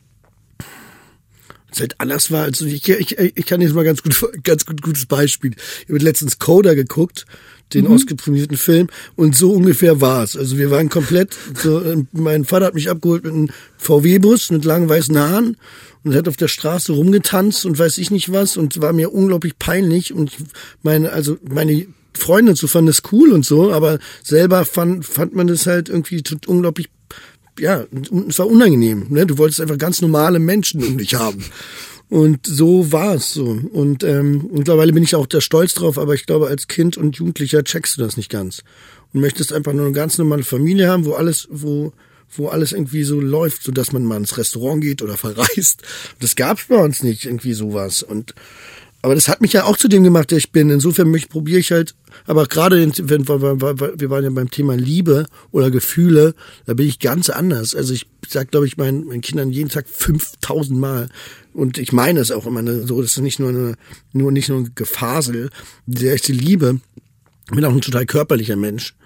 es halt anders war. Also ich, ich, ich kann jetzt mal ganz gut, ganz gut gutes Beispiel. Ich habe letztens Coda geguckt, den mhm. ausgeprämierten Film, und so ungefähr war es. Also wir waren komplett, so, mein Vater hat mich abgeholt mit einem V W-Bus mit langen weißen Haaren und hat auf der Straße rumgetanzt und weiß ich nicht was und war mir unglaublich peinlich und meine, also meine Freunde und so fanden das cool und so, aber selber fand, fand man das halt irgendwie unglaublich, ja, es war unangenehm, ne? Du wolltest einfach ganz normale Menschen um dich haben. Und so war es so. Und ähm, mittlerweile bin ich auch da stolz drauf, aber ich glaube, als Kind und Jugendlicher checkst du das nicht ganz. Und möchtest einfach nur eine ganz normale Familie haben, wo alles, wo wo alles irgendwie so läuft, so dass man mal ins Restaurant geht oder verreist. Das gab's bei uns nicht, irgendwie sowas. Und aber das hat mich ja auch zu dem gemacht, der ich bin. Insofern probiere ich halt, aber gerade wenn wir waren ja beim Thema Liebe oder Gefühle, da bin ich ganz anders. Also ich sag, glaube ich, meinen, meinen Kindern jeden Tag fünftausend Mal. Und ich meine es auch immer so, das ist nicht nur eine, nur nicht nur ein Gefasel, die echte Liebe. Ich bin auch ein total körperlicher Mensch.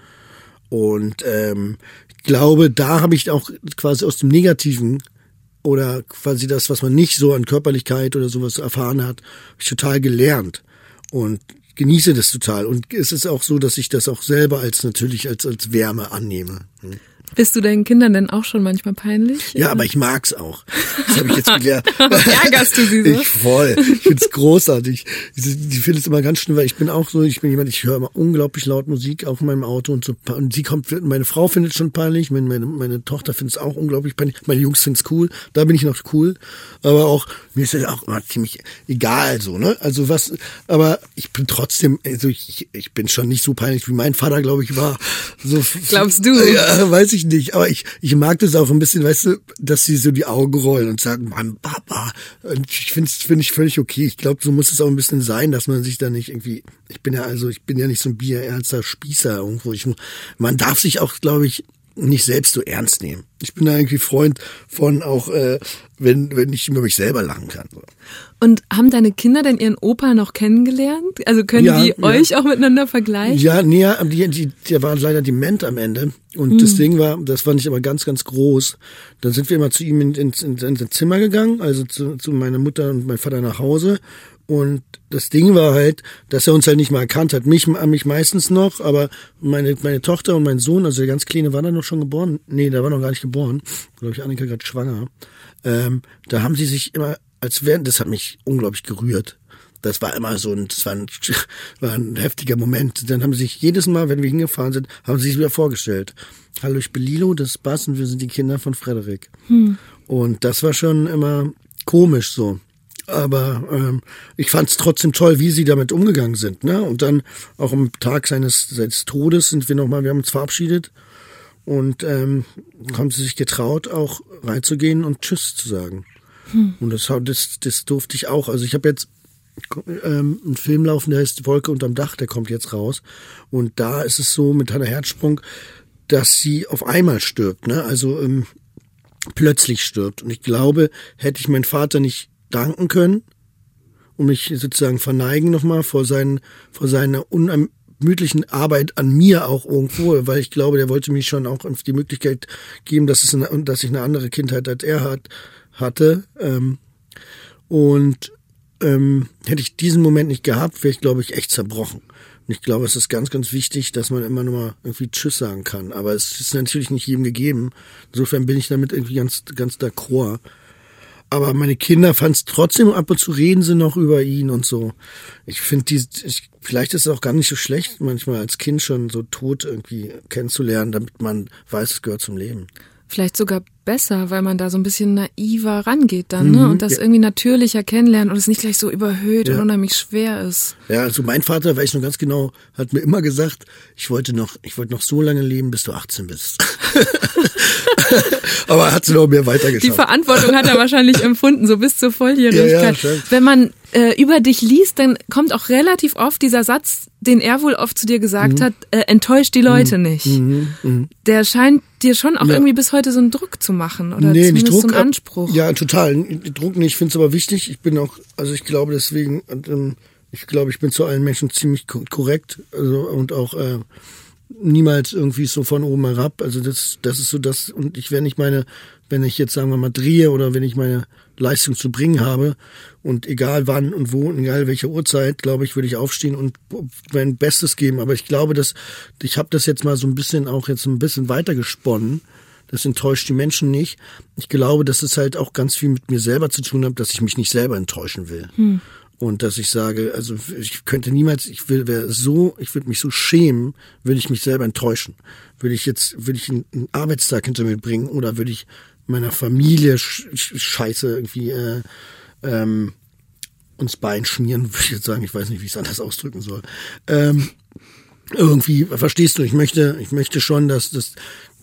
Und ähm, ich glaube, da habe ich auch quasi aus dem Negativen oder quasi das, was man nicht so an Körperlichkeit oder sowas erfahren hat, habe ich total gelernt und genieße das total. Und es ist auch so, dass ich das auch selber als natürlich als als Wärme annehme. Bist du deinen Kindern denn auch schon manchmal peinlich? Ja, aber ich mag's auch. Das habe ich jetzt gelernt. Ärgerst du sie so? Ich voll. Ich find's großartig. Die finden es immer ganz schlimm, weil ich bin auch so, ich bin jemand, ich höre immer unglaublich laut Musik auf meinem Auto und so. Und sie kommt, meine Frau findet es schon peinlich, meine, meine, meine Tochter findet es auch unglaublich peinlich, meine Jungs finden es cool, da bin ich noch cool. Aber auch, mir ist das auch immer ziemlich egal so, ne? Also was, aber ich bin trotzdem, also ich, ich bin schon nicht so peinlich, wie mein Vater, glaube ich, war. So, glaubst du? Ja, weiß ich nicht, aber ich, ich mag das auch ein bisschen, weißt du, dass sie so die Augen rollen und sagen, Mann, Papa. Und ich finde es finde ich völlig okay. Ich glaube, so muss es auch ein bisschen sein, dass man sich da nicht irgendwie, ich bin ja also, ich bin ja nicht so ein bierernster Spießer irgendwo. Ich, man darf sich auch, glaube ich, nicht selbst so ernst nehmen. Ich bin da irgendwie Freund von auch, äh, wenn wenn ich über mich selber lachen kann. Und haben deine Kinder denn ihren Opa noch kennengelernt? Also können ja, die ja. euch auch miteinander vergleichen? Ja, nee, die, die, der war leider dement am Ende. Und mhm. das Ding war, das fand ich aber ganz, ganz groß. Dann sind wir immer zu ihm in, in, in, in sein Zimmer gegangen, also zu, zu meiner Mutter und meinem Vater nach Hause. Und das Ding war halt, dass er uns halt nicht mal erkannt hat. Mich, mich meistens noch, aber meine, meine Tochter und mein Sohn, also der ganz Kleine, war da noch schon geboren. Nee, der war noch gar nicht geboren. Glaube ich, Annika gerade schwanger. Ähm, da haben sie sich immer, als wären, das hat mich unglaublich gerührt. Das war immer so ein, das war ein, war ein heftiger Moment. Dann haben sie sich jedes Mal, wenn wir hingefahren sind, haben sie sich wieder vorgestellt. Hallo, ich bin Lilo, das ist Bas und wir sind die Kinder von Frederik. Hm. Und das war schon immer komisch so. Aber ähm, ich fand es trotzdem toll, wie sie damit umgegangen sind. Ne? Und dann auch am Tag seines, seines Todes sind wir nochmal, wir haben uns verabschiedet und ähm, haben sie sich getraut, auch reinzugehen und Tschüss zu sagen. Hm. Und das, das, das durfte ich auch. Also ich habe jetzt ähm, einen Film laufen, der heißt Wolke unterm Dach, der kommt jetzt raus. Und da ist es so mit Hannah Herzsprung, dass sie auf einmal stirbt. Ne? Also ähm, plötzlich stirbt. Und ich glaube, hätte ich meinen Vater nicht danken können und mich sozusagen verneigen nochmal vor seinen, vor seiner unermüdlichen Arbeit an mir auch irgendwo, weil ich glaube, der wollte mir schon auch die Möglichkeit geben, dass es eine, dass ich eine andere Kindheit als er hat, hatte. Ähm, und ähm, hätte ich diesen Moment nicht gehabt, wäre ich, glaube ich, echt zerbrochen. Und ich glaube, es ist ganz, ganz wichtig, dass man immer nur mal irgendwie Tschüss sagen kann. Aber es ist natürlich nicht jedem gegeben. Insofern bin ich damit irgendwie ganz, ganz d'accord. Aber meine Kinder fanden es trotzdem, ab und zu reden sie noch über ihn und so. Ich finde, die, ich, vielleicht ist es auch gar nicht so schlecht, manchmal als Kind schon so tot irgendwie kennenzulernen, damit man weiß, es gehört zum Leben. vielleicht sogar besser, weil man da so ein bisschen naiver rangeht dann, ne? Mhm, Und das ja. irgendwie natürlicher kennenlernt und es nicht gleich so überhöht Ja. und unheimlich schwer ist. Ja, also mein Vater, weiß ich noch ganz genau, hat mir immer gesagt, ich wollte noch, ich wollte noch so lange leben, bis du achtzehn bist. Aber er hat es noch mehr weitergeschafft. Die Verantwortung hat er wahrscheinlich empfunden, so bis zur Volljährigkeit. Ja, ja, stimmt. Wenn man äh, über dich liest, dann kommt auch relativ oft dieser Satz, den er wohl oft zu dir gesagt Mhm. hat, äh, enttäuscht die Leute nicht. Der scheint dir schon auch Ja. irgendwie bis heute so einen Druck zu machen oder Nee, nicht zumindest Druck, so einen ab- Anspruch. Ja, total. Druck nicht, ich finde es aber wichtig. Ich bin auch, also ich glaube deswegen, und, ähm, ich glaube, ich bin zu allen Menschen ziemlich ko- korrekt, also und auch äh, niemals irgendwie so von oben herab. Also das, das ist so das, und ich, wenn ich meine, wenn ich jetzt sagen wir mal drehe oder wenn ich meine Leistung zu bringen habe und egal wann und wo und egal welche Uhrzeit, glaube ich, würde ich aufstehen und mein Bestes geben. Aber ich glaube, dass ich habe das jetzt mal so ein bisschen auch jetzt ein bisschen weiter gesponnen. Das enttäuscht die Menschen nicht. Ich glaube, dass es halt auch ganz viel mit mir selber zu tun hat, dass ich mich nicht selber enttäuschen will. Hm. Und dass ich sage, also ich könnte niemals, ich will, wäre so, ich würde mich so schämen, würde ich mich selber enttäuschen. Würde ich jetzt, würde ich einen, einen Arbeitstag hinter mir bringen oder würde ich meiner Familie sch, sch, Scheiße irgendwie äh, ähm, uns Bein schmieren, würde ich jetzt sagen, ich weiß nicht, wie ich es anders ausdrücken soll. Ähm, irgendwie, verstehst du, ich möchte, ich möchte schon, dass, dass,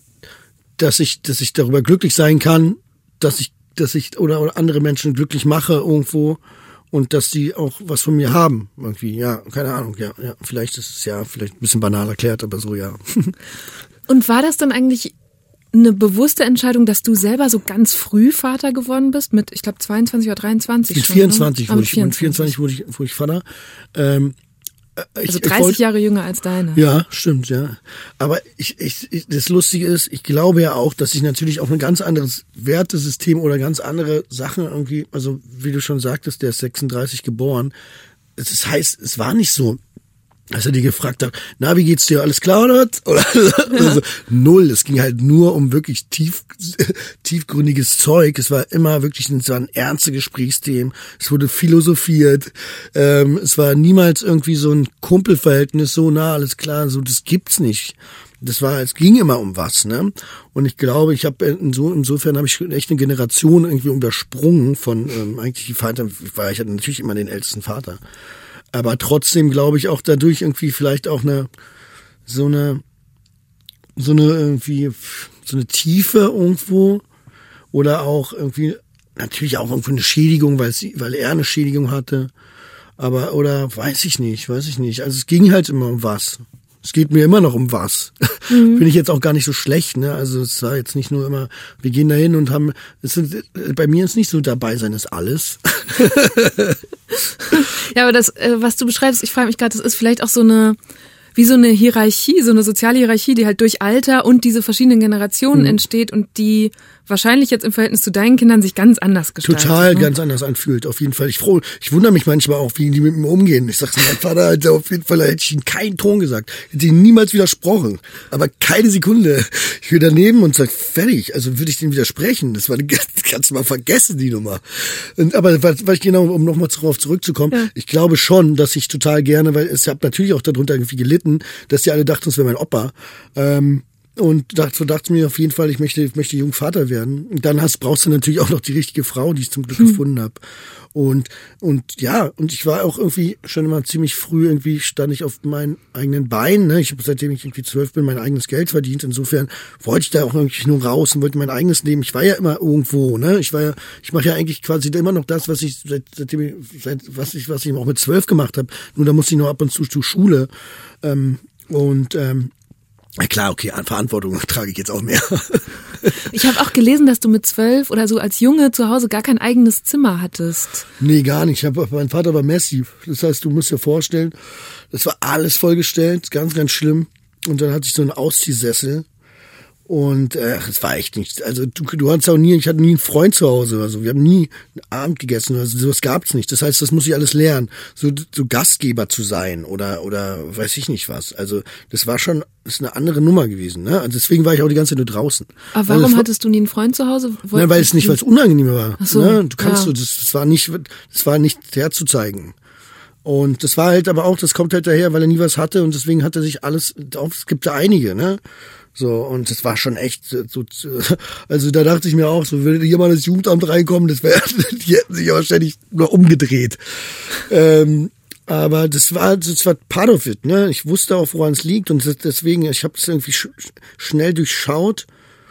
dass ich, dass ich darüber glücklich sein kann, dass ich, dass ich oder, oder andere Menschen glücklich mache irgendwo und dass die auch was von mir haben irgendwie. Ja, keine Ahnung, ja, ja. Vielleicht ist es ja vielleicht ein bisschen banal erklärt, aber so ja. Und war das dann eigentlich eine bewusste Entscheidung, dass du selber so ganz früh Vater geworden bist? Mit, ich glaube, zweiundzwanzig oder dreiundzwanzig Mit schon, vierundzwanzig ne? wurde ich, mit vierundzwanzig wurde ich, wurde ich Vater. Ähm, ich, Also ich dreißig wollt- Jahre jünger als deine. Ja, stimmt, ja. Aber ich, ich, ich, das Lustige ist, ich glaube ja auch, dass ich natürlich auch ein ganz anderes Wertesystem oder ganz andere Sachen irgendwie, also wie du schon sagtest, der ist sechsunddreißig geboren. Das heißt, es war nicht so, als er die gefragt hat, na, wie geht's dir, alles klar oder was? Oder also, null. Es ging halt nur um wirklich tief, tiefgründiges Zeug. Es war immer wirklich ein, es waren ernste Gesprächsthemen. Es wurde philosophiert. Ähm, es war niemals irgendwie so ein Kumpelverhältnis, so, na, alles klar, so, das gibt's nicht. Das war, es ging immer um was, ne? Und ich glaube, ich habe so, insofern habe ich echt eine Generation irgendwie übersprungen von ähm, eigentlich die Vater, weil ich hatte natürlich immer den ältesten Vater. Aber trotzdem glaube ich auch dadurch irgendwie vielleicht auch eine, so eine, so eine irgendwie, so eine Tiefe irgendwo oder auch irgendwie, natürlich auch irgendwo eine Schädigung, weil sie, weil er eine Schädigung hatte. Aber, oder weiß ich nicht, weiß ich nicht. Also es ging halt immer um was. Es geht mir immer noch um was. Mhm. Finde ich jetzt auch gar nicht so schlecht, ne? Also es war jetzt nicht nur immer, wir gehen da hin und haben, es sind, bei mir ist nicht so dabei sein ist alles. Ja, aber das, äh, was du beschreibst, ich frage mich gerade, das ist vielleicht auch so eine, wie so eine Hierarchie, so eine soziale Hierarchie, die halt durch Alter und diese verschiedenen Generationen mhm. entsteht und die wahrscheinlich jetzt im Verhältnis zu deinen Kindern sich ganz anders gestaltet. Total, ne? ganz anders anfühlt, auf jeden Fall. Ich froh, ich wundere mich manchmal auch, wie die mit ihm umgehen. Ich sag, mein Vater hat auf jeden Fall, hätte ich ihm keinen Ton gesagt, hätte ihm niemals widersprochen, aber keine Sekunde. Ich will daneben und sag, fertig, also würde ich dem widersprechen. Das war, das kannst du mal vergessen, die Nummer. Und, aber weil ich genau, um nochmal darauf zurückzukommen, ja. Ich glaube schon, dass ich total gerne, weil es habe natürlich auch darunter irgendwie gelitten, dass die alle dachten, es wäre mein Opa. Ähm, Und so dachte ich mir auf jeden Fall, ich möchte, ich möchte jung Vater werden. Und dann hast, brauchst du natürlich auch noch die richtige Frau, die ich zum Glück hm. gefunden habe. Und, und ja, und ich war auch irgendwie schon immer ziemlich früh, irgendwie stand ich auf meinen eigenen Beinen. Ne? Ich habe seitdem ich irgendwie zwölf bin, mein eigenes Geld verdient. Insofern wollte ich da auch irgendwie nur raus und wollte mein eigenes Leben. Ich war ja immer irgendwo, ne? Ich war ja, ich mache ja eigentlich quasi immer noch das, was ich seit, seitdem ich, seit, was ich, was ich auch mit zwölf gemacht habe. Nur da musste ich noch ab und zu zur Schule. Ähm, und ähm, ja klar, okay, Verantwortung trage ich jetzt auch mehr. Ich habe auch gelesen, dass du mit zwölf oder so als Junge zu Hause gar kein eigenes Zimmer hattest. Nee, gar nicht. Ich hab, mein Vater war massiv. Das heißt, du musst dir vorstellen, das war alles vollgestellt, ganz, ganz schlimm. Und dann hatte ich so einen Ausziehsessel. Und äh, es war echt nichts. Also du, du hattest auch nie, ich hatte nie einen Freund zu Hause oder so. Wir haben nie Abend gegessen oder so. Sowas gab's nicht. Das heißt, das muss ich alles lernen, so, so Gastgeber zu sein oder oder weiß ich nicht was. Also das war schon, das ist eine andere Nummer gewesen. Ne? Und deswegen war ich auch die ganze Zeit nur draußen. Aber warum also, hattest du nie einen Freund zu Hause? Nein, weil es nicht, weil es unangenehm war. Ach so, ne? Du kannst ja. so, das, das war nicht, das war nicht herzuzeigen. Und das war halt aber auch, das kommt halt daher, weil er nie was hatte und deswegen hat er sich alles, es gibt da einige, ne? So, und das war schon echt so, also da dachte ich mir auch, so würde hier mal das Jugendamt reinkommen, das wäre, die hätten sich ja wahrscheinlich nur umgedreht. Ähm, aber das war, das war part of it, ne? Ich wusste auch, woran es liegt und deswegen, ich habe es irgendwie sch- schnell durchschaut,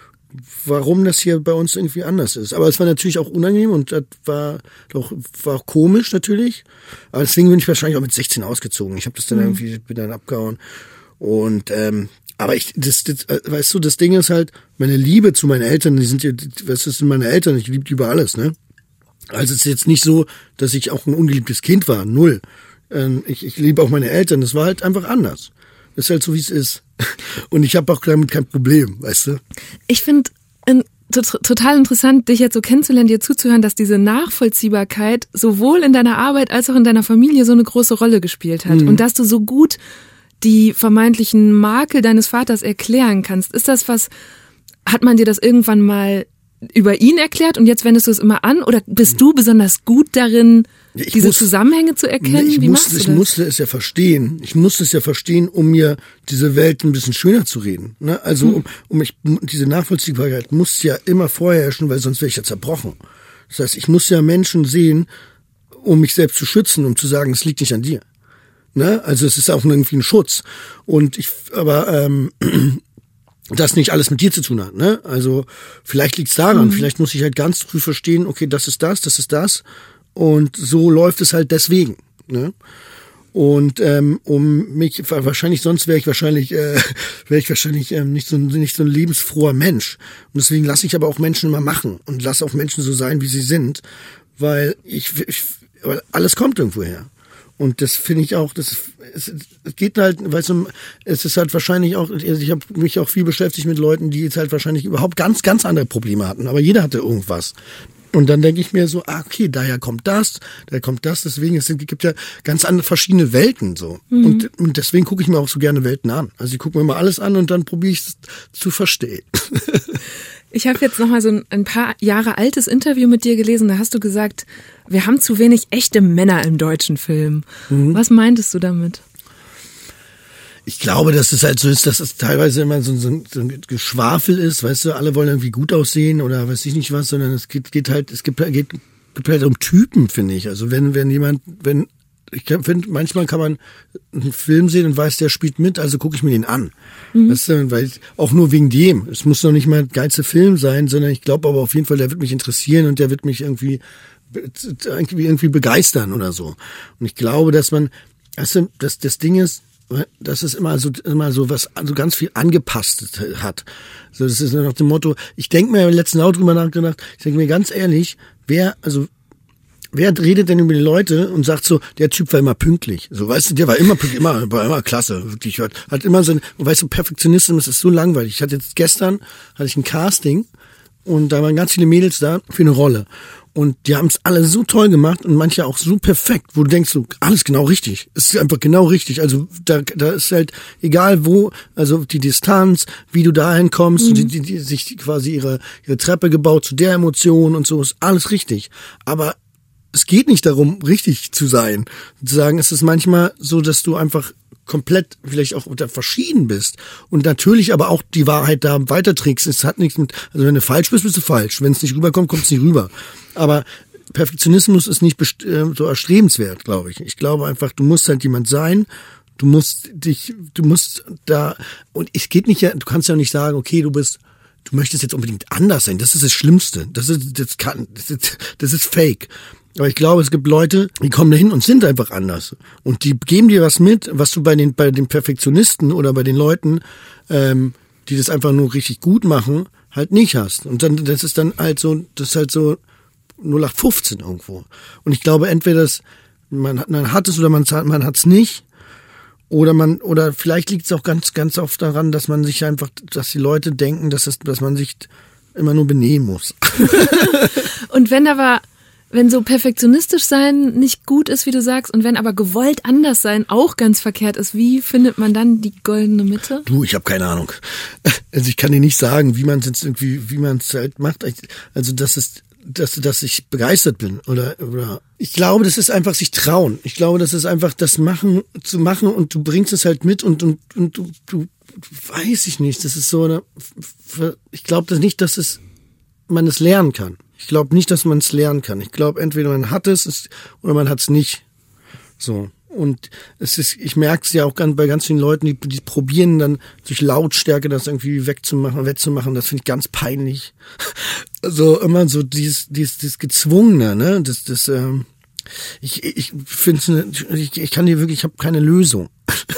warum das hier bei uns irgendwie anders ist. Aber es war natürlich auch unangenehm und das war doch war auch komisch natürlich. Aber deswegen bin ich wahrscheinlich auch mit sechzehn ausgezogen. Ich habe das dann mhm. irgendwie bin dann abgehauen und ähm, aber ich das, das weißt du, das Ding ist halt meine Liebe zu meinen Eltern. Die sind ja, was ist denn meine Eltern? Ich liebe die über alles, ne? Also es ist jetzt nicht so, dass ich auch ein ungeliebtes Kind war, null. Ähm, ich, ich liebe auch meine Eltern. Das war halt einfach anders. Das ist halt so, wie es ist. Und ich habe auch damit kein Problem, weißt du? Ich finde in, to- total interessant, dich jetzt so kennenzulernen, dir zuzuhören, dass diese Nachvollziehbarkeit sowohl in deiner Arbeit als auch in deiner Familie so eine große Rolle gespielt hat. Mhm. Und dass du so gut die vermeintlichen Makel deines Vaters erklären kannst. Ist das was, hat man dir das irgendwann mal über ihn erklärt und jetzt wendest du es immer an? Oder bist du besonders gut darin, ich diese muss, Zusammenhänge zu erkennen? Nee, ich Wie musste, machst du das? Ich musste es ja verstehen. Ich musste es ja verstehen, um mir diese Welt ein bisschen schöner zu reden. Ne? Also hm. um, um ich, diese Nachvollziehbarkeit muss ja immer vorher herrschen, weil sonst wäre ich ja zerbrochen. Das heißt, ich muss ja Menschen sehen, um mich selbst zu schützen, um zu sagen, es liegt nicht an dir. Ne? Also es ist auch irgendwie ein Schutz. Und ich, aber ähm, das nicht alles mit dir zu tun hat. Ne? Also vielleicht liegt's daran. Hm. Vielleicht muss ich halt ganz früh verstehen, okay, das ist das, das ist das. Und so läuft es halt deswegen. Ne? Und ähm, um mich wahrscheinlich sonst wäre ich wahrscheinlich äh, wäre ich wahrscheinlich ähm, nicht so nicht so ein lebensfroher Mensch. Und deswegen lasse ich aber auch Menschen immer machen und lasse auch Menschen so sein, wie sie sind, weil ich, ich weil alles kommt irgendwo her. Und das finde ich auch, das es, es geht halt, weißt du, es ist halt wahrscheinlich auch, ich habe mich auch viel beschäftigt mit Leuten, die jetzt halt wahrscheinlich überhaupt ganz ganz andere Probleme hatten, aber jeder hatte irgendwas. Und dann denke ich mir so, ah, okay, daher kommt das, daher kommt das, deswegen, es gibt ja ganz andere, verschiedene Welten, so. Mhm. Und, und deswegen gucke ich mir auch so gerne Welten an. Also ich gucke mir mal alles an und dann probiere ich es zu verstehen. Ich habe jetzt noch mal so ein, ein paar Jahre altes Interview mit dir gelesen, da hast du gesagt, wir haben zu wenig echte Männer im deutschen Film. Mhm. Was meintest du damit? Ich glaube, dass es halt so ist, dass es teilweise immer so, so, so ein Geschwafel ist, weißt du, alle wollen irgendwie gut aussehen oder weiß ich nicht was, sondern es geht, geht halt, es gibt, geht, gibt halt um Typen, finde ich. Also wenn, wenn jemand, wenn, ich finde, manchmal kann man einen Film sehen und weiß, der spielt mit, also gucke ich mir den an. Mhm. Weißt du, weil, auch nur wegen dem. Es muss noch nicht mal ein geilster Film sein, sondern ich glaube aber auf jeden Fall, der wird mich interessieren und der wird mich irgendwie, irgendwie begeistern oder so. Und ich glaube, dass man, weißt du, das, das Ding ist, dass es immer so immer so was so ganz viel angepasst hat. So, das ist nur nach dem Motto, ich denke mir im letzten Auto drüber nachgedacht, ich denke mir ganz ehrlich, wer also wer redet denn über die Leute und sagt so, der Typ war immer pünktlich. So, weißt du, der war immer pünktlich, immer war immer klasse, wirklich hat, hat immer so, weißt du, Perfektionismus ist so langweilig. Ich hatte jetzt gestern hatte ich ein Casting und da waren ganz viele Mädels da für eine Rolle. Und die haben es alle so toll gemacht und manche auch so perfekt, wo du denkst, so, alles genau richtig. Es ist einfach genau richtig. Also da, da ist halt egal wo, also die Distanz, wie du dahin kommst, mhm. die, die, die sich quasi ihre ihre Treppe gebaut zu der Emotion und so, ist alles richtig. Aber es geht nicht darum, richtig zu sein. Zu sagen, es ist manchmal so, dass du einfach komplett vielleicht auch unter verschieden bist und natürlich aber auch die Wahrheit da weiterträgst. Es hat nichts mit, also wenn du falsch bist, bist du falsch. Wenn es nicht rüberkommt, kommt es nicht rüber. Aber Perfektionismus ist nicht best- äh, so erstrebenswert, glaube ich. Ich glaube einfach, du musst halt jemand sein, du musst dich, du musst da, und es geht nicht, du kannst ja nicht sagen, okay, du bist, du möchtest jetzt unbedingt anders sein. Das ist das Schlimmste. Das ist, das kann, das ist, das ist fake. Aber ich glaube, es gibt Leute, die kommen dahin und sind einfach anders. Und die geben dir was mit, was du bei den bei den Perfektionisten oder bei den Leuten, ähm, die das einfach nur richtig gut machen, halt nicht hast. Und dann, das ist dann halt so, das ist halt so null acht fünfzehn irgendwo. Und ich glaube, entweder das, man, man hat es oder man, man hat es nicht. Oder man, oder vielleicht liegt es auch ganz, ganz oft daran, dass man sich einfach, dass die Leute denken, dass es, dass man sich immer nur benehmen muss. Und wenn aber Wenn so perfektionistisch sein nicht gut ist, wie du sagst, und wenn aber gewollt anders sein auch ganz verkehrt ist, wie findet man dann die goldene Mitte? Du, ich habe keine Ahnung. Also ich kann dir nicht sagen, wie man es jetzt irgendwie, wie man es halt macht. Also das ist, dass, dass ich begeistert bin oder, oder ich glaube, das ist einfach sich trauen. Ich glaube, das ist einfach das machen, zu machen und du bringst es halt mit und, und, und du, du, weiß ich nicht, das ist so eine, ich glaube das nicht, dass es, man es lernen kann. Ich glaube nicht, dass man es lernen kann. Ich glaube, entweder man hat es oder man hat es nicht. So. Und es ist, ich merke es ja auch ganz, bei ganz vielen Leuten, die, die probieren dann durch Lautstärke das irgendwie wegzumachen, wettzumachen. Das finde ich ganz peinlich. Also immer so dieses, dieses, dieses Gezwungene, ne? Das, das, ähm, ich, ich finde, ich, ich kann dir wirklich, ich habe keine Lösung.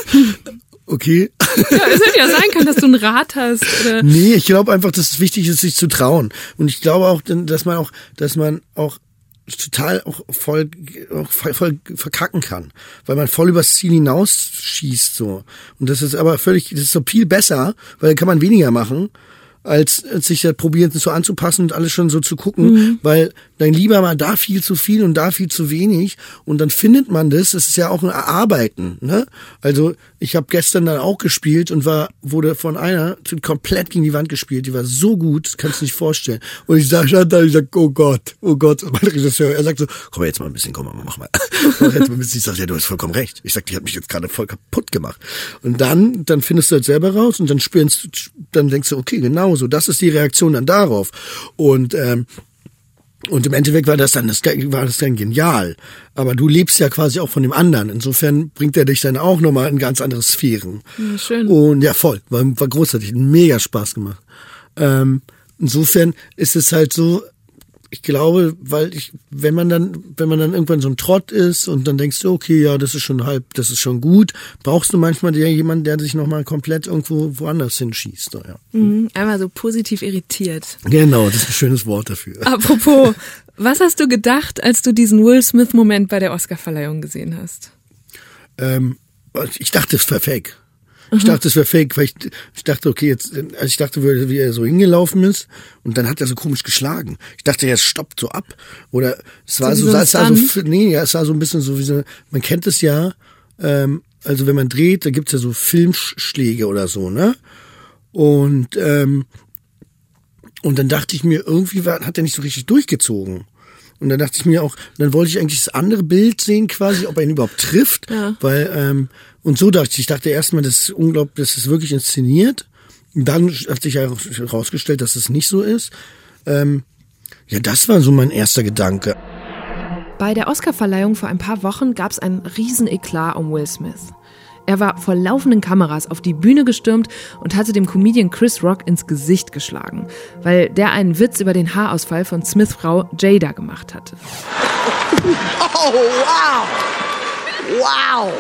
Okay. Ja, es hätte ja sein können, dass du einen Rat hast. Oder? Nee, ich glaube einfach, dass es wichtig ist, sich zu trauen. Und ich glaube auch, dass man auch, dass man auch total auch voll, auch voll, voll verkacken kann, weil man voll übers Ziel hinausschießt so. Und das ist aber völlig, das ist so viel besser, weil dann kann man weniger machen, als, als sich da probieren so anzupassen und alles schon so zu gucken, mhm. weil dann lieber mal da viel zu viel und da viel zu wenig und dann findet man das, das ist ja auch ein Erarbeiten, ne? Also ich habe gestern dann auch gespielt und war wurde von einer komplett gegen die Wand gespielt, die war so gut, das kannst du nicht vorstellen. Und ich sag, ich sag, oh Gott, oh Gott, und mein Regisseur, er sagt so, komm jetzt mal ein bisschen, komm mal, mach mal. Mach jetzt mal ein bisschen. Ich sag, ja, du hast vollkommen recht. Ich sag, die hat mich jetzt gerade voll kaputt gemacht. Und dann, dann findest du halt selber raus und dann spielst du, dann denkst du, okay, genau so, das ist die Reaktion dann darauf. Und ähm, und im Endeffekt war das dann das war das dann genial. Aber du lebst ja quasi auch von dem anderen. Insofern bringt er dich dann auch nochmal in ganz andere Sphären. Ja, schön. Und ja, voll. War, war großartig. Mega Spaß gemacht. Ähm, insofern ist es halt so, ich glaube, weil ich, wenn man dann, wenn man dann irgendwann so ein Trott ist und dann denkst du, okay, ja, das ist schon halb, das ist schon gut, brauchst du manchmal der, jemanden, der sich nochmal komplett irgendwo woanders hinschießt. Ja. Mhm, einmal so positiv irritiert. Genau, das ist ein schönes Wort dafür. Apropos, was hast du gedacht, als du diesen Will Smith-Moment bei der Oscarverleihung gesehen hast? Ähm, ich dachte, es wäre fake. Ich dachte, es wäre fake, weil ich, ich dachte, okay, jetzt, also ich dachte, wie er so hingelaufen ist und dann hat er so komisch geschlagen. Ich dachte, er stoppt so ab oder es war so, so es sah so, nee, ja, es sah so ein bisschen so wie so, man kennt es ja, ähm, also wenn man dreht, da gibt's ja so Filmschläge oder so, ne? Und ähm, und dann dachte ich mir, irgendwie war, hat er nicht so richtig durchgezogen. Und dann dachte ich mir auch, dann wollte ich eigentlich das andere Bild sehen quasi, ob er ihn überhaupt trifft, ja. weil ähm, und so dachte ich, ich dachte erstmal, das ist unglaublich, das ist wirklich inszeniert. Und dann hat sich ja herausgestellt, dass es nicht so ist. Ähm, ja, das war so mein erster Gedanke. Bei der Oscarverleihung vor ein paar Wochen gab es einen riesen Eklat um Will Smith. Er war vor laufenden Kameras auf die Bühne gestürmt und hatte dem Comedian Chris Rock ins Gesicht geschlagen, weil der einen Witz über den Haarausfall von Smiths Frau Jada gemacht hatte. Oh, wow! Wow!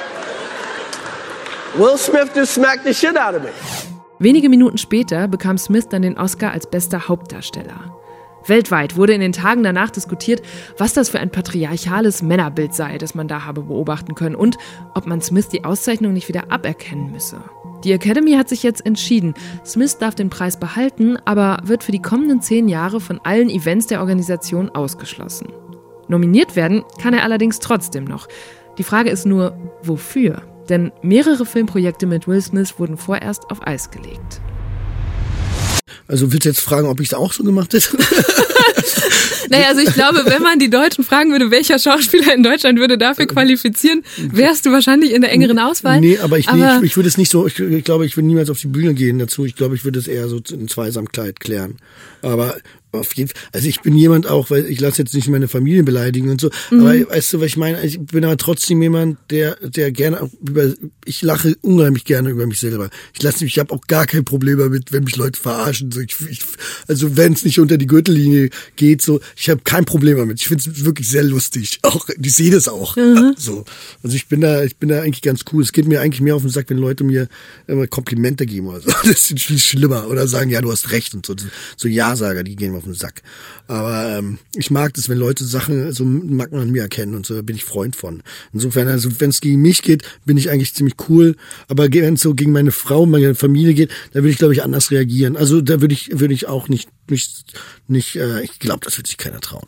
Will Smith just smacked the shit out of me. Wenige Minuten später bekam Smith dann den Oscar als bester Hauptdarsteller. Weltweit wurde in den Tagen danach diskutiert, was das für ein patriarchales Männerbild sei, das man da habe beobachten können und ob man Smith die Auszeichnung nicht wieder aberkennen müsse. Die Academy hat sich jetzt entschieden, Smith darf den Preis behalten, aber wird für die kommenden zehn Jahre von allen Events der Organisation ausgeschlossen. Nominiert werden kann er allerdings trotzdem noch. Die Frage ist nur, wofür? Denn mehrere Filmprojekte mit Will Smith wurden vorerst auf Eis gelegt. Also willst du jetzt fragen, ob ich es auch so gemacht hätte? Naja, also ich glaube, wenn man die Deutschen fragen würde, welcher Schauspieler in Deutschland würde dafür qualifizieren, wärst du wahrscheinlich in der engeren Auswahl. Nee, aber ich, aber nee, ich, ich würde es nicht so, ich, ich glaube, ich würde niemals auf die Bühne gehen dazu. Ich glaube, ich würde es eher so in Zweisamkeit klären. Aber auf jeden Fall, also ich bin jemand auch, weil ich lasse jetzt nicht meine Familie beleidigen und so, mhm. aber weißt du, was ich meine? Ich bin aber trotzdem jemand, der der gerne über, ich lache unheimlich gerne über mich selber. Ich lasse mich, ich habe auch gar kein Problem damit, wenn mich Leute verarschen. So, ich, ich, also wenn es nicht unter die Gürtellinie geht, so, ich habe kein Problem damit. Ich finde es wirklich sehr lustig. Auch, ich sehe das auch. Mhm. So, also ich bin da, ich bin da eigentlich ganz cool. Es geht mir eigentlich mehr auf den Sack, wenn Leute mir immer Komplimente geben oder so. Das ist viel schlimmer oder sagen, ja, du hast recht und so. So Ja-Sager, die gehen mir auf den Sack. Aber ähm, ich mag das, wenn Leute Sachen so Macken an mir erkennen und so, da bin ich Freund von. Insofern, also wenn es gegen mich geht, bin ich eigentlich ziemlich cool. Aber wenn es so gegen meine Frau, meine Familie geht, da würde ich, glaube ich, anders reagieren. Also da würde ich, würde ich auch nicht, nicht, nicht. Äh, ich glaube, das würde sich keiner trauen.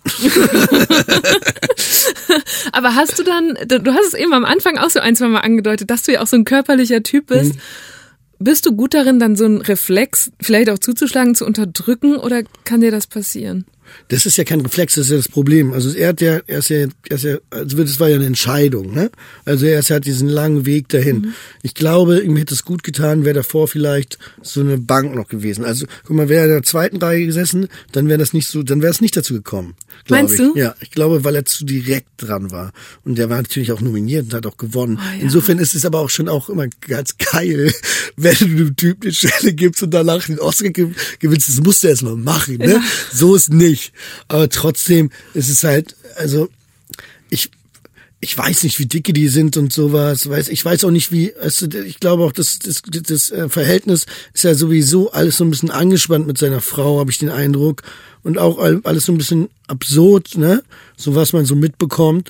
Aber hast du dann, du hast es eben am Anfang auch so ein, zwei Mal angedeutet, dass du ja auch so ein körperlicher Typ bist. Mhm. Bist du gut darin, dann so einen Reflex vielleicht auch zuzuschlagen, zu unterdrücken oder kann dir das passieren? Das ist ja kein Reflex, das ist ja das Problem. Also er hat ja, er ist ja, er ist ja, also das war ja eine Entscheidung, ne? Also er ist, hat diesen langen Weg dahin. Mhm. Ich glaube, ihm hätte es gut getan, wäre davor vielleicht so eine Bank noch gewesen. Also guck mal, wäre er in der zweiten Reihe gesessen, dann wäre das nicht so, dann wäre es nicht dazu gekommen. Meinst ich. du? Ja, ich glaube, weil er zu direkt dran war. Und der war natürlich auch nominiert und hat auch gewonnen. Oh, ja. Insofern ist es aber auch schon auch immer ganz geil, wenn du dem Typ eine Stelle gibst und danach den Oscar gewinnst. Das musst du erst mal machen, ne? Ja. So ist nicht. Aber trotzdem ist es halt, also ich ich weiß nicht, wie dicke die sind und sowas. Weiß ich weiß auch nicht, wie. Also ich glaube auch, das das das Verhältnis ist ja sowieso alles so ein bisschen angespannt mit seiner Frau, habe ich den Eindruck, und auch alles so ein bisschen absurd, ne? So was man so mitbekommt.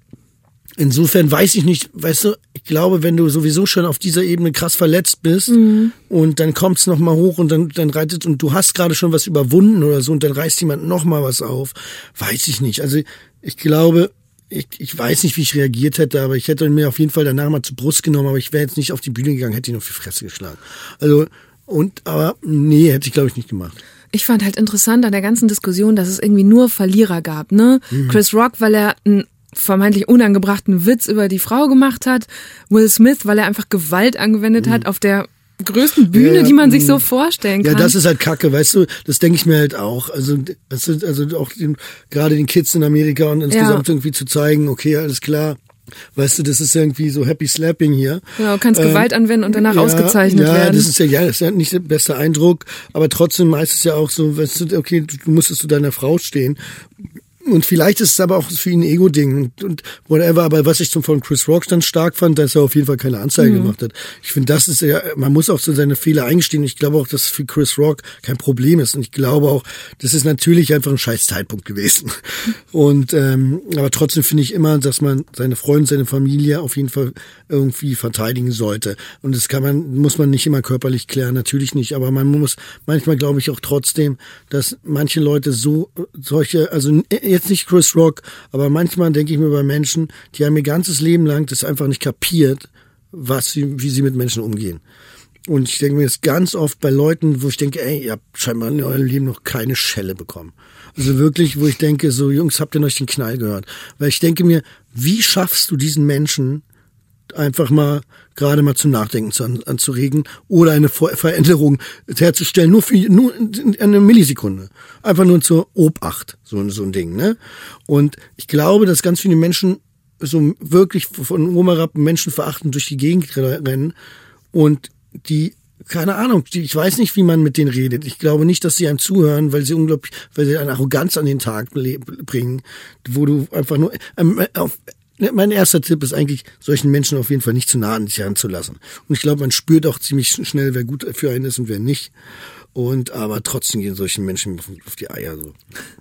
Insofern weiß ich nicht, weißt du, ich glaube, wenn du sowieso schon auf dieser Ebene krass verletzt bist mhm. und dann kommt's noch mal hoch und dann dann reitet und du hast gerade schon was überwunden oder so und dann reißt jemand noch mal was auf, weiß ich nicht. Also ich glaube, ich, ich weiß nicht, wie ich reagiert hätte, aber ich hätte mir auf jeden Fall danach mal zur Brust genommen, aber ich wäre jetzt nicht auf die Bühne gegangen, hätte ihn auf die Fresse geschlagen. Also und aber nee, hätte ich glaube ich nicht gemacht. Ich fand halt interessant an der ganzen Diskussion, dass es irgendwie nur Verlierer gab, ne? Mhm. Chris Rock, weil er ein vermeintlich unangebrachten Witz über die Frau gemacht hat. Will Smith, weil er einfach Gewalt angewendet mhm. hat auf der größten Bühne, ja, die man sich so vorstellen kann. Ja, das ist halt Kacke, weißt du, das denke ich mir halt auch. Also, das ist, also auch den, gerade den Kids in Amerika und insgesamt ja. irgendwie zu zeigen, okay, alles klar. Weißt du, das ist irgendwie so Happy Slapping hier. Genau, du kannst ähm, Gewalt anwenden und danach ja, ausgezeichnet ja, werden. Ja, das ist ja, ja, das ist ja nicht der beste Eindruck, aber trotzdem heißt es ja auch so, weißt du, okay, du musstest zu deiner Frau stehen. Und vielleicht ist es aber auch für ihn ein Ego-Ding und, und whatever, aber was ich zum von Chris Rock dann stark fand, dass er auf jeden Fall keine Anzeige mhm. gemacht hat. Ich finde, das ist ja, man muss auch so seine Fehler eingestehen. Ich glaube auch, dass es für Chris Rock kein Problem ist. Und ich glaube auch, das ist natürlich einfach ein scheiß Zeitpunkt gewesen. Und ähm, aber trotzdem finde ich immer, dass man seine Freunde, seine Familie auf jeden Fall irgendwie verteidigen sollte. Und das kann man, muss man nicht immer körperlich klären, natürlich nicht. Aber man muss manchmal, glaube ich, auch trotzdem, dass manche Leute so solche, also jetzt nicht Chris Rock, aber manchmal denke ich mir bei Menschen, die haben ihr ganzes Leben lang das einfach nicht kapiert, was sie, wie sie mit Menschen umgehen. Und ich denke mir das ganz oft bei Leuten, wo ich denke, ey, ihr habt scheinbar in eurem Leben noch keine Schelle bekommen. Also wirklich, wo ich denke, so Jungs, habt ihr noch den Knall gehört? Weil ich denke mir, wie schaffst du diesen Menschen einfach mal gerade mal zum Nachdenken zu, an, anzuregen oder eine Ver- Veränderung herzustellen, nur für nur eine Millisekunde. Einfach nur zur Obacht, so, so ein Ding, ne? Und ich glaube, dass ganz viele Menschen so wirklich von oben herab menschenverachtend durch die Gegend rennen und die, keine Ahnung, die, ich weiß nicht, wie man mit denen redet. Ich glaube nicht, dass sie einem zuhören, weil sie unglaublich, weil sie eine Arroganz an den Tag bringen, wo du einfach nur, ähm, auf, mein erster Tipp ist eigentlich, solchen Menschen auf jeden Fall nicht zu nah an sich heranzulassen. Und ich glaube, man spürt auch ziemlich schnell, wer gut für einen ist und wer nicht. Und aber trotzdem gehen solchen Menschen auf die Eier so.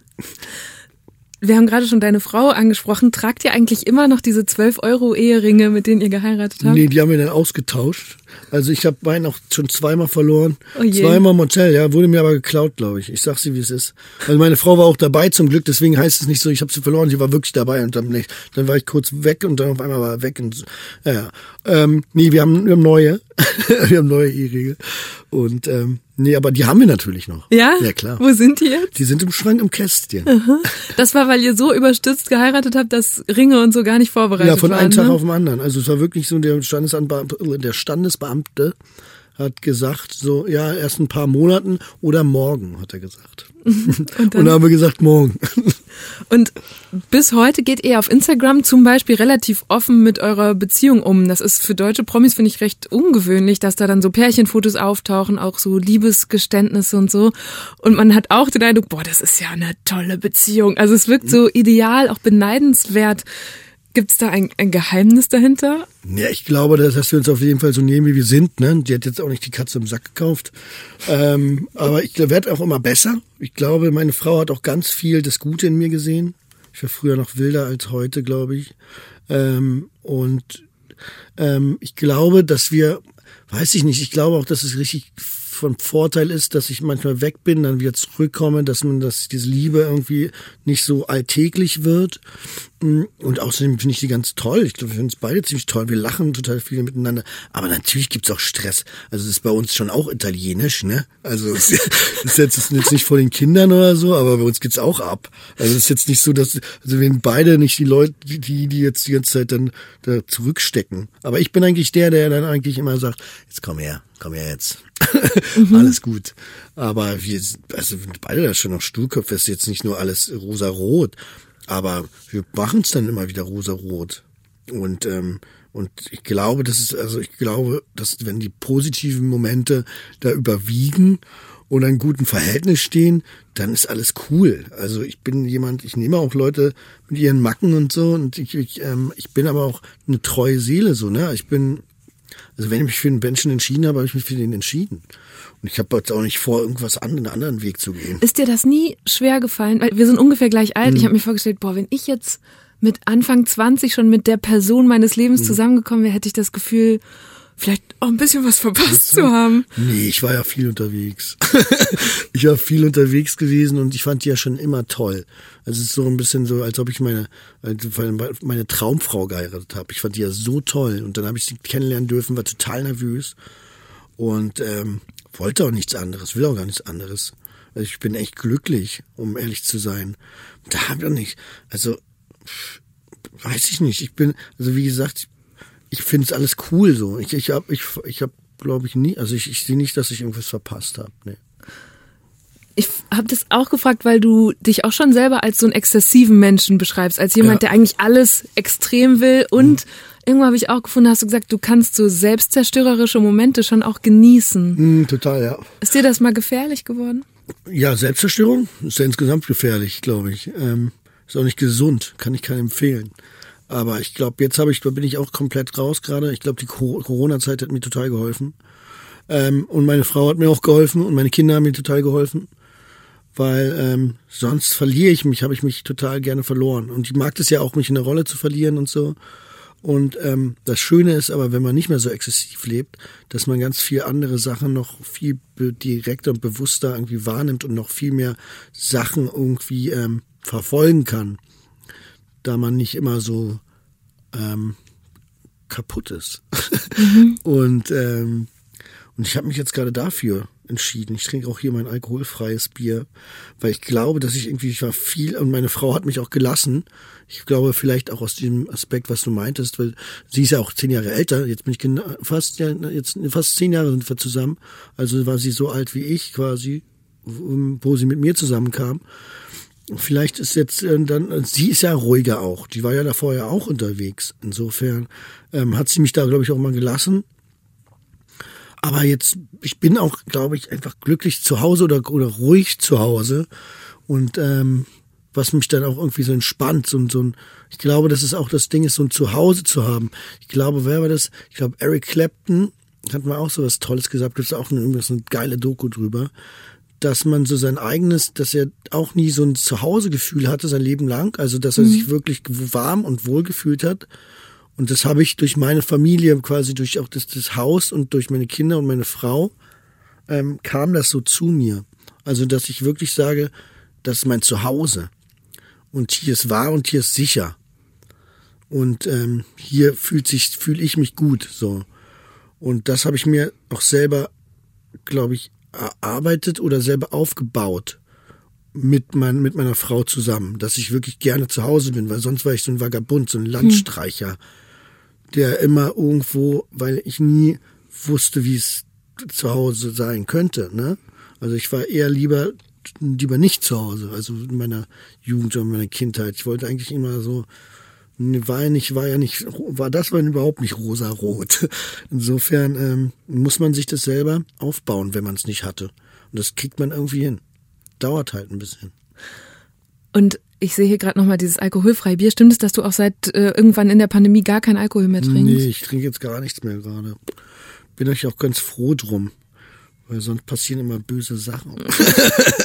Wir haben gerade schon deine Frau angesprochen. Tragt ihr eigentlich immer noch diese zwölf Euro Eheringe, mit denen ihr geheiratet habt? Nee, die haben wir dann ausgetauscht. Also ich habe meinen auch schon zweimal verloren. Oh je. Zweimal im Hotel, ja, wurde mir aber geklaut, glaube ich. Ich sag's dir, wie es ist. Also meine Frau war auch dabei zum Glück, deswegen heißt es nicht so, ich habe sie verloren, sie war wirklich dabei und dann, dann war ich kurz weg und dann auf einmal war er weg. Und ja, ja. Ähm, nee, wir haben, wir haben neue. wir haben neue Eheringe. Und ähm, nee, aber die haben wir natürlich noch. Ja? Ja, klar. Wo sind die jetzt? Die sind im Schrank im Kästchen. Aha. Das war, weil ihr so überstürzt geheiratet habt, dass Ringe und so gar nicht vorbereitet waren. Ja, von waren, einem Tag ne? auf den anderen. Also es war wirklich so, der Standesbeamte, der Standesbeamte hat gesagt, so, ja, erst ein paar Monaten oder morgen, hat er gesagt. Und dann, und dann haben wir gesagt, morgen. Und bis heute geht ihr auf Instagram zum Beispiel relativ offen mit eurer Beziehung um. Das ist für deutsche Promis, finde ich, recht ungewöhnlich, dass da dann so Pärchenfotos auftauchen, auch so Liebesgeständnisse und so. Und man hat auch den Eindruck, boah, das ist ja eine tolle Beziehung. Also es wirkt so ideal, auch beneidenswert. Gibt es da ein, ein Geheimnis dahinter? Ja, ich glaube, dass, dass wir uns auf jeden Fall so nehmen, wie wir sind. Ne? Die hat jetzt auch nicht die Katze im Sack gekauft. Ähm, aber ich werde auch immer besser. Ich glaube, meine Frau hat auch ganz viel das Gute in mir gesehen. Ich war früher noch wilder als heute, glaube ich. Ähm, und ähm, ich glaube, dass wir, weiß ich nicht, ich glaube auch, dass es richtig von Vorteil ist, dass ich manchmal weg bin, dann wieder zurückkomme, dass man, dass diese Liebe irgendwie nicht so alltäglich wird. Und außerdem finde ich die ganz toll. Ich glaube, wir finden es beide ziemlich toll. Wir lachen total viel miteinander. Aber natürlich gibt's auch Stress. Also das ist bei uns schon auch italienisch, ne? Also es ist jetzt, ist jetzt nicht vor den Kindern oder so, aber bei uns geht's auch ab. Also es ist jetzt nicht so, dass, also wir sind beide nicht die Leute, die, die jetzt die ganze Zeit dann da zurückstecken. Aber ich bin eigentlich der, der dann eigentlich immer sagt, jetzt komm her, komm her jetzt. Mhm. Alles gut. Aber wir, also wir sind beide da schon noch Stuhlköpfe. Es ist jetzt nicht nur alles rosa-rot. Aber wir machen es dann immer wieder rosa-rot. Und, ähm, und ich glaube, das ist, also ich glaube, dass wenn die positiven Momente da überwiegen und in einem guten Verhältnis stehen, dann ist alles cool. Also ich bin jemand, ich nehme auch Leute mit ihren Macken und so und ich, ich, ähm, ich bin aber auch eine treue Seele, so, ne? Ich bin, also wenn ich mich für einen Menschen entschieden habe, habe ich mich für den entschieden. Und ich habe jetzt auch nicht vor, irgendwas an, einen anderen Weg zu gehen. Ist dir das nie schwer gefallen? Weil wir sind ungefähr gleich alt. Mhm. Ich habe mir vorgestellt, boah, wenn ich jetzt mit Anfang zwanzig schon mit der Person meines Lebens mhm. zusammengekommen wäre, hätte ich das Gefühl, vielleicht auch ein bisschen was verpasst zu haben. Nee, ich war ja viel unterwegs. Ich war viel unterwegs gewesen und ich fand die ja schon immer toll. Also es ist so ein bisschen so, als ob ich meine meine Traumfrau geheiratet habe. Ich fand die ja so toll und dann habe ich sie kennenlernen dürfen, war total nervös und ähm, wollte auch nichts anderes, will auch gar nichts anderes. Also ich bin echt glücklich, um ehrlich zu sein. Da habe ich auch nicht, also weiß ich nicht. Ich bin, also wie gesagt, ich finde es alles cool so. Ich ich habe ich ich habe glaube ich nie, also ich ich sehe nicht, dass ich irgendwas verpasst habe. Nee. Ich habe das auch gefragt, weil du dich auch schon selber als so einen exzessiven Menschen beschreibst, als jemand, ja. der eigentlich alles extrem will und mhm. irgendwann habe ich auch gefunden, hast du gesagt, du kannst so selbstzerstörerische Momente schon auch genießen. Mhm, total, ja. Ist dir das mal gefährlich geworden? Ja, Selbstzerstörung ist ja insgesamt gefährlich, glaube ich. Ähm, ist auch nicht gesund, kann ich keinem empfehlen. Aber ich glaube, jetzt habe ich, da bin ich auch komplett raus gerade. Ich glaube, die Corona-Zeit hat mir total geholfen. Ähm, und meine Frau hat mir auch geholfen und meine Kinder haben mir total geholfen. Weil ähm, sonst verliere ich mich, habe ich mich total gerne verloren. Und ich mag das ja auch, mich in der Rolle zu verlieren und so. Und ähm, das Schöne ist aber, wenn man nicht mehr so exzessiv lebt, dass man ganz viel andere Sachen noch viel direkter und bewusster irgendwie wahrnimmt und noch viel mehr Sachen irgendwie ähm, verfolgen kann, da man nicht immer so ähm, kaputt ist. Mhm. und ähm, und ich habe mich jetzt gerade dafür entschieden. Ich trinke auch hier mein alkoholfreies Bier, weil ich glaube, dass ich irgendwie, ich war viel, und meine Frau hat mich auch gelassen. Ich glaube, vielleicht auch aus dem Aspekt, was du meintest, weil sie ist ja auch zehn Jahre älter. Jetzt bin ich genau, fast, ja, jetzt fast zehn Jahre sind wir zusammen. Also war sie so alt wie ich quasi, wo sie mit mir zusammenkam. Vielleicht ist jetzt äh, dann, sie ist ja ruhiger auch. Die war ja da vorher auch unterwegs. Insofern ähm, hat sie mich da, glaube ich, auch mal gelassen. Aber jetzt, ich bin auch, glaube ich, einfach glücklich zu Hause oder, oder ruhig zu Hause. Und ähm, was mich dann auch irgendwie so entspannt. So, so ein, ich glaube, dass es auch das Ding ist, so ein Zuhause zu haben. Ich glaube, wer war das? Ich glaube, Eric Clapton hat mal auch so was Tolles gesagt. Gibt es auch eine, eine geile Doku drüber. Dass man so sein eigenes, dass er auch nie so ein Zuhausegefühl hatte sein Leben lang. Also, dass er mhm. sich wirklich warm und wohl gefühlt hat. Und das habe ich durch meine Familie, quasi durch auch das, das Haus und durch meine Kinder und meine Frau, ähm, kam das so zu mir. Also, dass ich wirklich sage, das ist mein Zuhause. Und hier ist wahr und hier ist sicher. Und ähm, hier fühlt sich, fühle ich mich gut. So. Und das habe ich mir auch selber, glaube ich, erarbeitet oder selber aufgebaut. Mit, mein, mit meiner Frau zusammen. Dass ich wirklich gerne zu Hause bin, weil sonst war ich so ein Vagabund, so ein Landstreicher. Hm. Der immer irgendwo, weil ich nie wusste, wie es zu Hause sein könnte, ne? Also ich war eher lieber, lieber nicht zu Hause, also in meiner Jugend oder meiner Kindheit. Ich wollte eigentlich immer so, war ja nicht, war ja nicht, war das war überhaupt nicht rosa-rot. Insofern ähm, muss man sich das selber aufbauen, wenn man es nicht hatte. Und das kriegt man irgendwie hin. Dauert halt ein bisschen. Und ich sehe hier gerade nochmal dieses alkoholfreie Bier. Stimmt es, dass du auch seit äh, irgendwann in der Pandemie gar keinen Alkohol mehr trinkst? Nee, ich trinke jetzt gar nichts mehr gerade. Bin euch auch ganz froh drum, weil sonst passieren immer böse Sachen.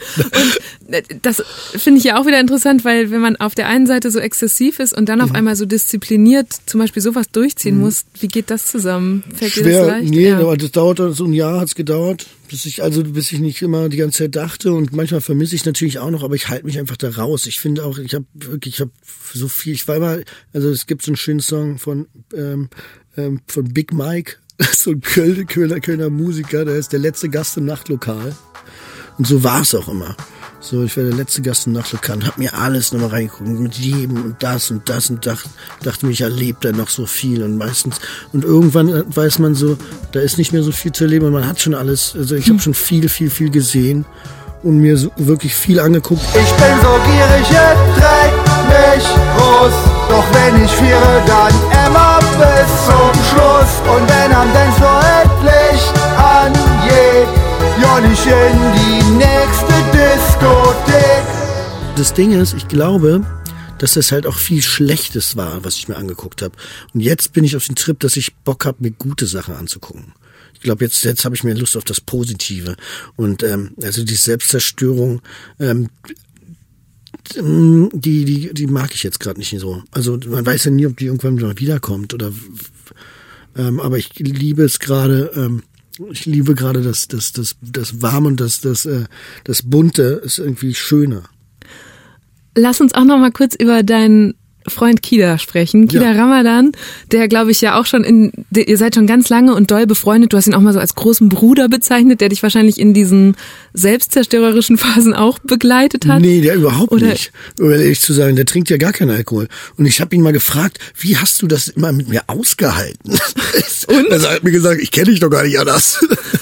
Und das finde ich ja auch wieder interessant, weil wenn man auf der einen Seite so exzessiv ist und dann auf ja. einmal so diszipliniert zum Beispiel sowas durchziehen mhm. muss, wie geht das zusammen? Fällt Schwer, dir das leicht? Nee, ja. aber das dauert so ein Jahr hat's gedauert, bis ich also bis ich nicht immer die ganze Zeit dachte und manchmal vermisse ich natürlich auch noch, aber ich halte mich einfach da raus. Ich finde auch, ich habe wirklich, ich habe so viel, ich war immer, also es gibt so einen schönen Song von ähm, ähm, von Big Mike, so ein Kölner, Kölner, Kölner Musiker, der ist der letzte Gast im Nachtlokal und so war es auch immer. So, ich war der letzte Gast im Nachtlokal und hab mir alles nochmal reingeguckt, mit jedem und das und das und dachte, dachte mir, ich erlebe da noch so viel und meistens, und irgendwann weiß man so, da ist nicht mehr so viel zu erleben und man hat schon alles, also ich habe schon viel, viel, viel gesehen und mir so wirklich viel angeguckt. Ich bin so gierig, es trägt mich groß, doch wenn ich friere, dann immer bis zum Schluss und wenn am Dancefloor Licht angeht, ja nicht in die nächste Diskothek. Das Ding ist, ich glaube, dass das halt auch viel Schlechtes war, was ich mir angeguckt habe. Und jetzt bin ich auf den Trip, dass ich Bock habe, mir gute Sachen anzugucken. Ich glaube, jetzt jetzt habe ich mehr Lust auf das Positive. Und ähm, also die Selbstzerstörung, ähm, die die die mag ich jetzt gerade nicht so. Also man weiß ja nie, ob die irgendwann mal wiederkommt oder. Ähm, aber ich liebe es gerade. Ähm, Ich liebe gerade das, das, das, das Warme und das, das, äh, das Bunte ist irgendwie schöner. Lass uns auch noch mal kurz über deinen Freund Kida sprechen. Kida ja. Ramadan, der glaube ich ja auch schon in, ihr seid schon ganz lange und doll befreundet. Du hast ihn auch mal so als großen Bruder bezeichnet, der dich wahrscheinlich in diesen selbstzerstörerischen Phasen auch begleitet hat. Nee, der überhaupt Oder nicht. Um ehrlich zu sagen, der trinkt ja gar keinen Alkohol. Und ich habe ihn mal gefragt, wie hast du das immer mit mir ausgehalten? Und? Er hat mir gesagt, ich kenne dich doch gar nicht anders.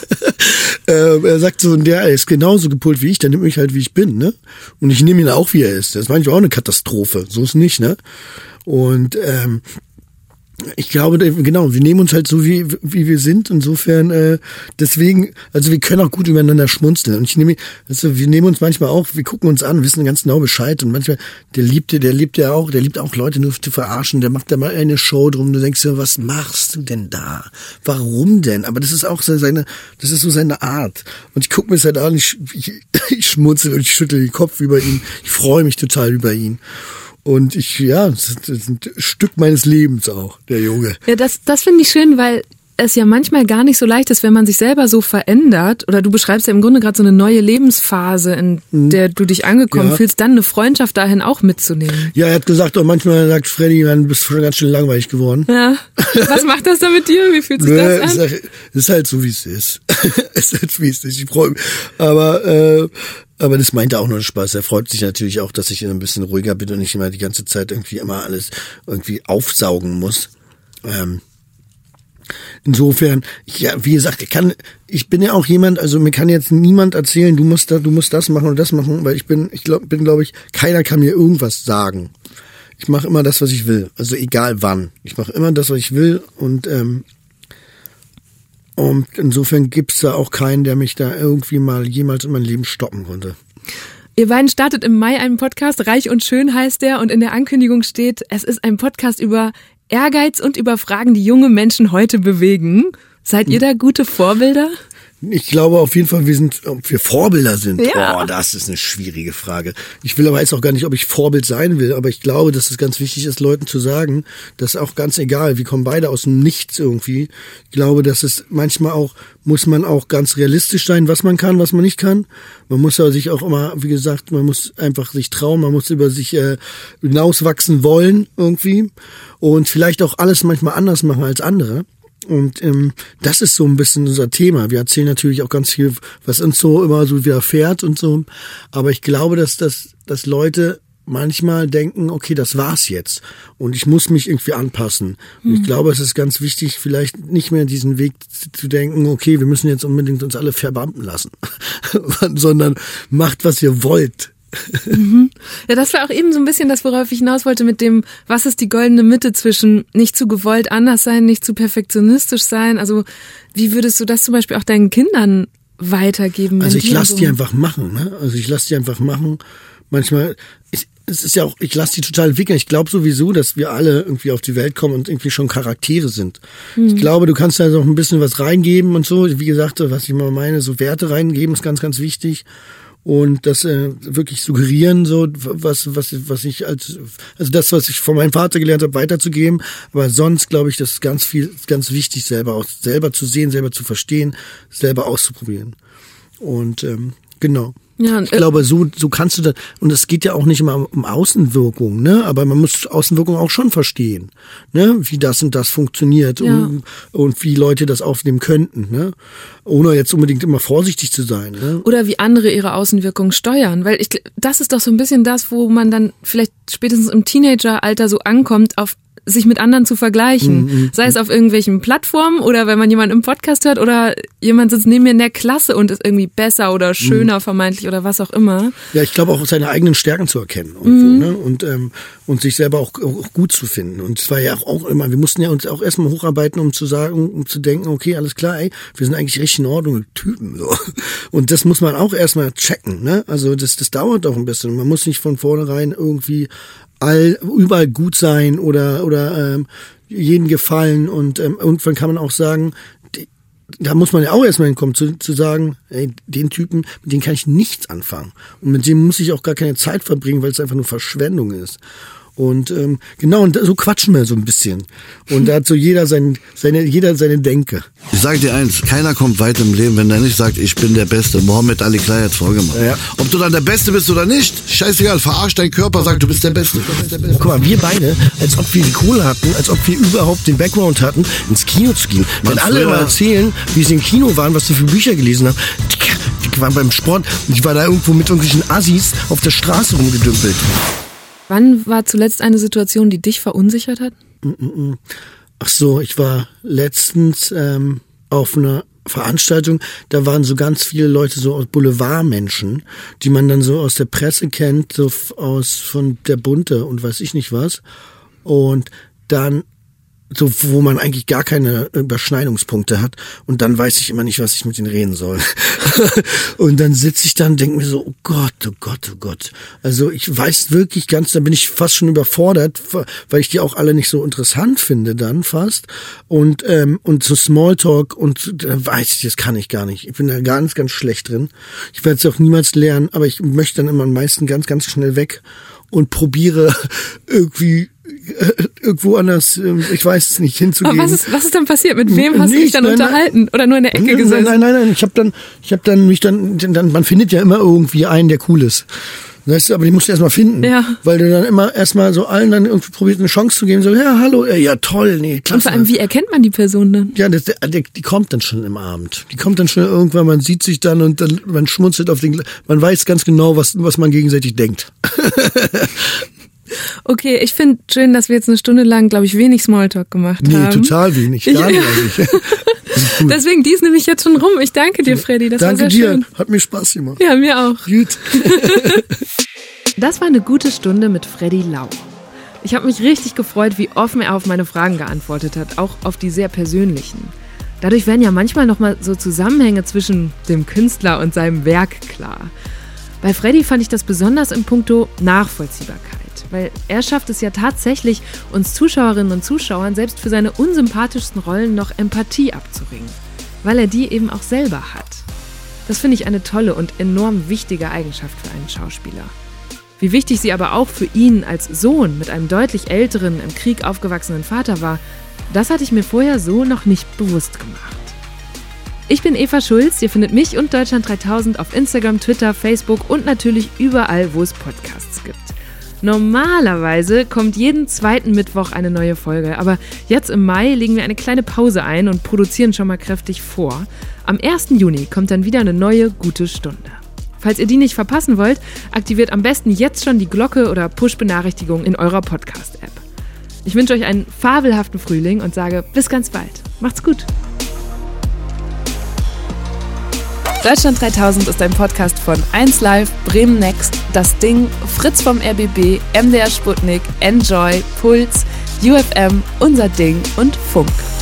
äh, er sagt so, der ist genauso gepolt wie ich, der nimmt mich halt, wie ich bin, ne? Und ich nehme ihn auch, wie er ist. Das ist manchmal auch eine Katastrophe. So ist nicht, ne? Und ähm, ich glaube, genau, wir nehmen uns halt so, wie wie wir sind. Insofern, äh, deswegen, also wir können auch gut übereinander schmunzeln. Und ich nehme, also wir nehmen uns manchmal auch, wir gucken uns an, wissen ganz genau Bescheid. Und manchmal, der liebt, der liebt ja auch, der liebt auch Leute nur zu verarschen. Der macht da mal eine Show drum. Du denkst dir, was machst du denn da? Warum denn? Aber das ist auch so seine, das ist so seine Art. Und ich gucke mir es halt an, ich, ich, ich schmunzel und ich schüttel den Kopf über ihn. Ich freue mich total über ihn. Und ich, ja, das ist ein Stück meines Lebens auch, der Junge. Ja, das, das finde ich schön, weil es ja manchmal gar nicht so leicht ist, wenn man sich selber so verändert, oder du beschreibst ja im Grunde gerade so eine neue Lebensphase, in mhm. der du dich angekommen ja. fühlst, dann eine Freundschaft dahin auch mitzunehmen. Ja, er hat gesagt, auch manchmal sagt Freddy, du bist schon ganz schön langweilig geworden. Ja. Was macht das dann mit dir? Wie fühlt sich Nö, das an? Es ist halt so, wie es ist. Es ist halt, wie es ist. Ich freue mich. Aber, äh, aber das meint er auch nur Spaß. Er freut sich natürlich auch, dass ich ein bisschen ruhiger bin und nicht immer die ganze Zeit irgendwie immer alles irgendwie aufsaugen muss. Ähm, Insofern, ja, wie gesagt, ich kann, ich bin ja auch jemand, also mir kann jetzt niemand erzählen, du musst da, du musst das machen und das machen, weil ich bin, ich glaub, bin, glaube ich, keiner kann mir irgendwas sagen. Ich mache immer das, was ich will, also egal wann. Ich mache immer das, was ich will und ähm, und insofern gibt's da auch keinen, der mich da irgendwie mal jemals in meinem Leben stoppen konnte. Ihr beiden startet im Mai einen Podcast, Reich und Schön heißt der, und in der Ankündigung steht, es ist ein Podcast über Ehrgeiz und über Fragen, die junge Menschen heute bewegen. Seid ihr da gute Vorbilder? Ich glaube auf jeden Fall, wir sind, ob wir Vorbilder sind. Ja. Oh, das ist eine schwierige Frage. Ich will aber jetzt auch gar nicht, ob ich Vorbild sein will, aber ich glaube, dass es ganz wichtig ist, Leuten zu sagen, dass auch ganz egal, wir kommen beide aus dem Nichts irgendwie. Ich glaube, dass es manchmal auch, muss man auch ganz realistisch sein, was man kann, was man nicht kann. Man muss ja sich auch immer, wie gesagt, man muss einfach sich trauen, man muss über sich äh, hinauswachsen wollen irgendwie und vielleicht auch alles manchmal anders machen als andere. Und ähm, das ist so ein bisschen unser Thema. Wir erzählen natürlich auch ganz viel, was uns so immer so widerfährt und so. Aber ich glaube, dass, dass, dass Leute manchmal denken, okay, das war's jetzt. Und ich muss mich irgendwie anpassen. Und ich glaube, es ist ganz wichtig, vielleicht nicht mehr diesen Weg zu denken, okay, wir müssen jetzt unbedingt uns alle verbeamten lassen. Sondern macht, was ihr wollt. Mhm. Ja, das war auch eben so ein bisschen das, worauf ich hinaus wollte mit dem, was ist die goldene Mitte zwischen nicht zu gewollt anders sein, nicht zu perfektionistisch sein. Also wie würdest du das zum Beispiel auch deinen Kindern weitergeben? Also ich lasse so die einfach machen. Ne? Also ich lasse die einfach machen. Manchmal, ich, es ist ja auch, ich lasse die total entwickeln. Ich glaube sowieso, dass wir alle irgendwie auf die Welt kommen und irgendwie schon Charaktere sind. Mhm. Ich glaube, du kannst da noch ein bisschen was reingeben und so. Wie gesagt, was ich mal meine, so Werte reingeben ist ganz, ganz wichtig. und das äh, wirklich suggerieren, so was was was ich als also das, was ich von meinem Vater gelernt habe, weiterzugeben. Aber sonst glaube ich, das ist ganz viel, ganz wichtig, selber auch selber zu sehen, selber zu verstehen, selber auszuprobieren. Und ähm, genau. Ja, ich glaube, so so kannst du das, und es geht ja auch nicht immer um Außenwirkung, ne? Aber man muss Außenwirkung auch schon verstehen, ne? Wie das und das funktioniert, ja. und, und wie Leute das aufnehmen könnten, ne? Ohne jetzt unbedingt immer vorsichtig zu sein, ne? Oder wie andere ihre Außenwirkung steuern, weil ich, das ist doch so ein bisschen das, wo man dann vielleicht spätestens im Teenageralter so ankommt, auf sich mit anderen zu vergleichen. Mhm. Sei es auf irgendwelchen Plattformen oder wenn man jemanden im Podcast hört oder jemand sitzt neben mir in der Klasse und ist irgendwie besser oder schöner mhm. vermeintlich oder was auch immer. Ja, ich glaube auch seine eigenen Stärken zu erkennen irgendwo, mhm. ne? Und ähm, und sich selber auch, auch gut zu finden. Und es war ja auch immer, wir mussten ja uns auch erstmal hocharbeiten, um zu sagen, um zu denken, okay, alles klar, ey, wir sind eigentlich richtig in Ordnung mit Typen, so. Und das muss man auch erstmal checken, ne? Also das das dauert auch ein bisschen. Man muss nicht von vornherein irgendwie all überall gut sein oder oder ähm, jeden gefallen, und ähm, irgendwann kann man auch sagen, die, da muss man ja auch erstmal hinkommen zu, zu sagen, ey, den Typen, mit dem kann ich nichts anfangen und mit dem muss ich auch gar keine Zeit verbringen, weil es einfach nur Verschwendung ist. Und ähm, genau, und so quatschen wir so ein bisschen. Und da hat so jeder sein, seine, jeder seine Denke. Ich sag dir eins, keiner kommt weit im Leben, wenn der nicht sagt, ich bin der Beste. Mohammed Ali Clay hat's vorgemacht. Ja. Ob du dann der Beste bist oder nicht, scheißegal, verarsch deinen Körper, sag, du bist der Beste. Guck mal, wir beide, als ob wir die Kohle hatten, als ob wir überhaupt den Background hatten, ins Kino zu gehen. Wenn alle immer erzählen, wie sie im Kino waren, was sie für Bücher gelesen haben, die, die waren beim Sport, ich war da irgendwo mit irgendwelchen Assis auf der Straße rumgedümpelt. Wann war zuletzt eine Situation, die dich verunsichert hat? Ach so, ich war letztens ähm, auf einer Veranstaltung, da waren so ganz viele Leute, so aus Boulevardmenschen, die man dann so aus der Presse kennt, so aus von der Bunte und weiß ich nicht was. Und dann so, wo man eigentlich gar keine Überschneidungspunkte hat, und dann weiß ich immer nicht, was ich mit denen reden soll. Und dann sitze ich da und denke mir so, oh Gott, oh Gott, oh Gott. Also ich weiß wirklich ganz, da bin ich fast schon überfordert, weil ich die auch alle nicht so interessant finde dann fast. Und ähm, und so Smalltalk, und da weiß ich, das kann ich gar nicht. Ich bin da ganz, ganz schlecht drin. Ich werde es auch niemals lernen, aber ich möchte dann immer am meisten ganz, ganz schnell weg und probiere irgendwie irgendwo anders, ich weiß es nicht, hinzugehen. Aber was ist, was ist dann passiert? Mit wem hast nicht, du dich dann nein, unterhalten? Nein, oder nur in der Ecke nein, gesessen? Nein, nein, nein, ich habe dann, ich habe dann mich dann, dann, man findet ja immer irgendwie einen, der cool ist. Weißt du, aber die musst du erstmal finden. Ja. Weil du dann immer erstmal so allen dann irgendwie probierst, eine Chance zu geben, so, ja, hallo, ja, toll, nee, klasse. Und vor allem, wie erkennt man die Person dann? Ja, das, der, der, die kommt dann schon im Abend. Die kommt dann schon irgendwann, man sieht sich dann und dann, man schmunzelt auf den, man weiß ganz genau, was, was man gegenseitig denkt. Okay, ich finde schön, dass wir jetzt eine Stunde lang, glaube ich, wenig Smalltalk gemacht nee, haben. Nee, total wenig. Gar nicht eigentlich. Cool. Deswegen, die ist nämlich jetzt schon rum. Ich danke dir, Freddy. Das danke war sehr dir. Schön. Hat mir Spaß gemacht. Ja, mir auch. Gut. Das war eine gute Stunde mit Freddy Lau. Ich habe mich richtig gefreut, wie offen er auf meine Fragen geantwortet hat, auch auf die sehr persönlichen. Dadurch werden ja manchmal nochmal so Zusammenhänge zwischen dem Künstler und seinem Werk klar. Bei Freddy fand ich das besonders in puncto Nachvollziehbarkeit, weil er schafft es ja tatsächlich, uns Zuschauerinnen und Zuschauern selbst für seine unsympathischsten Rollen noch Empathie abzuringen, weil er die eben auch selber hat. Das finde ich eine tolle und enorm wichtige Eigenschaft für einen Schauspieler. Wie wichtig sie aber auch für ihn als Sohn mit einem deutlich älteren, im Krieg aufgewachsenen Vater war, das hatte ich mir vorher so noch nicht bewusst gemacht. Ich bin Eva Schulz, ihr findet mich und Deutschland dreitausend auf Instagram, Twitter, Facebook und natürlich überall, wo es Podcasts gibt. Normalerweise kommt jeden zweiten Mittwoch eine neue Folge, aber jetzt im Mai legen wir eine kleine Pause ein und produzieren schon mal kräftig vor. Am ersten Juni kommt dann wieder eine neue gute Stunde. Falls ihr die nicht verpassen wollt, aktiviert am besten jetzt schon die Glocke oder Push-Benachrichtigung in eurer Podcast-App. Ich wünsche euch einen fabelhaften Frühling und sage bis ganz bald. Macht's gut! Deutschland dreitausend ist ein Podcast von eins Live, Bremen Next, Das Ding, Fritz vom R B B, M D R Sputnik, Enjoy, Puls, U F M, Unser Ding und Funk.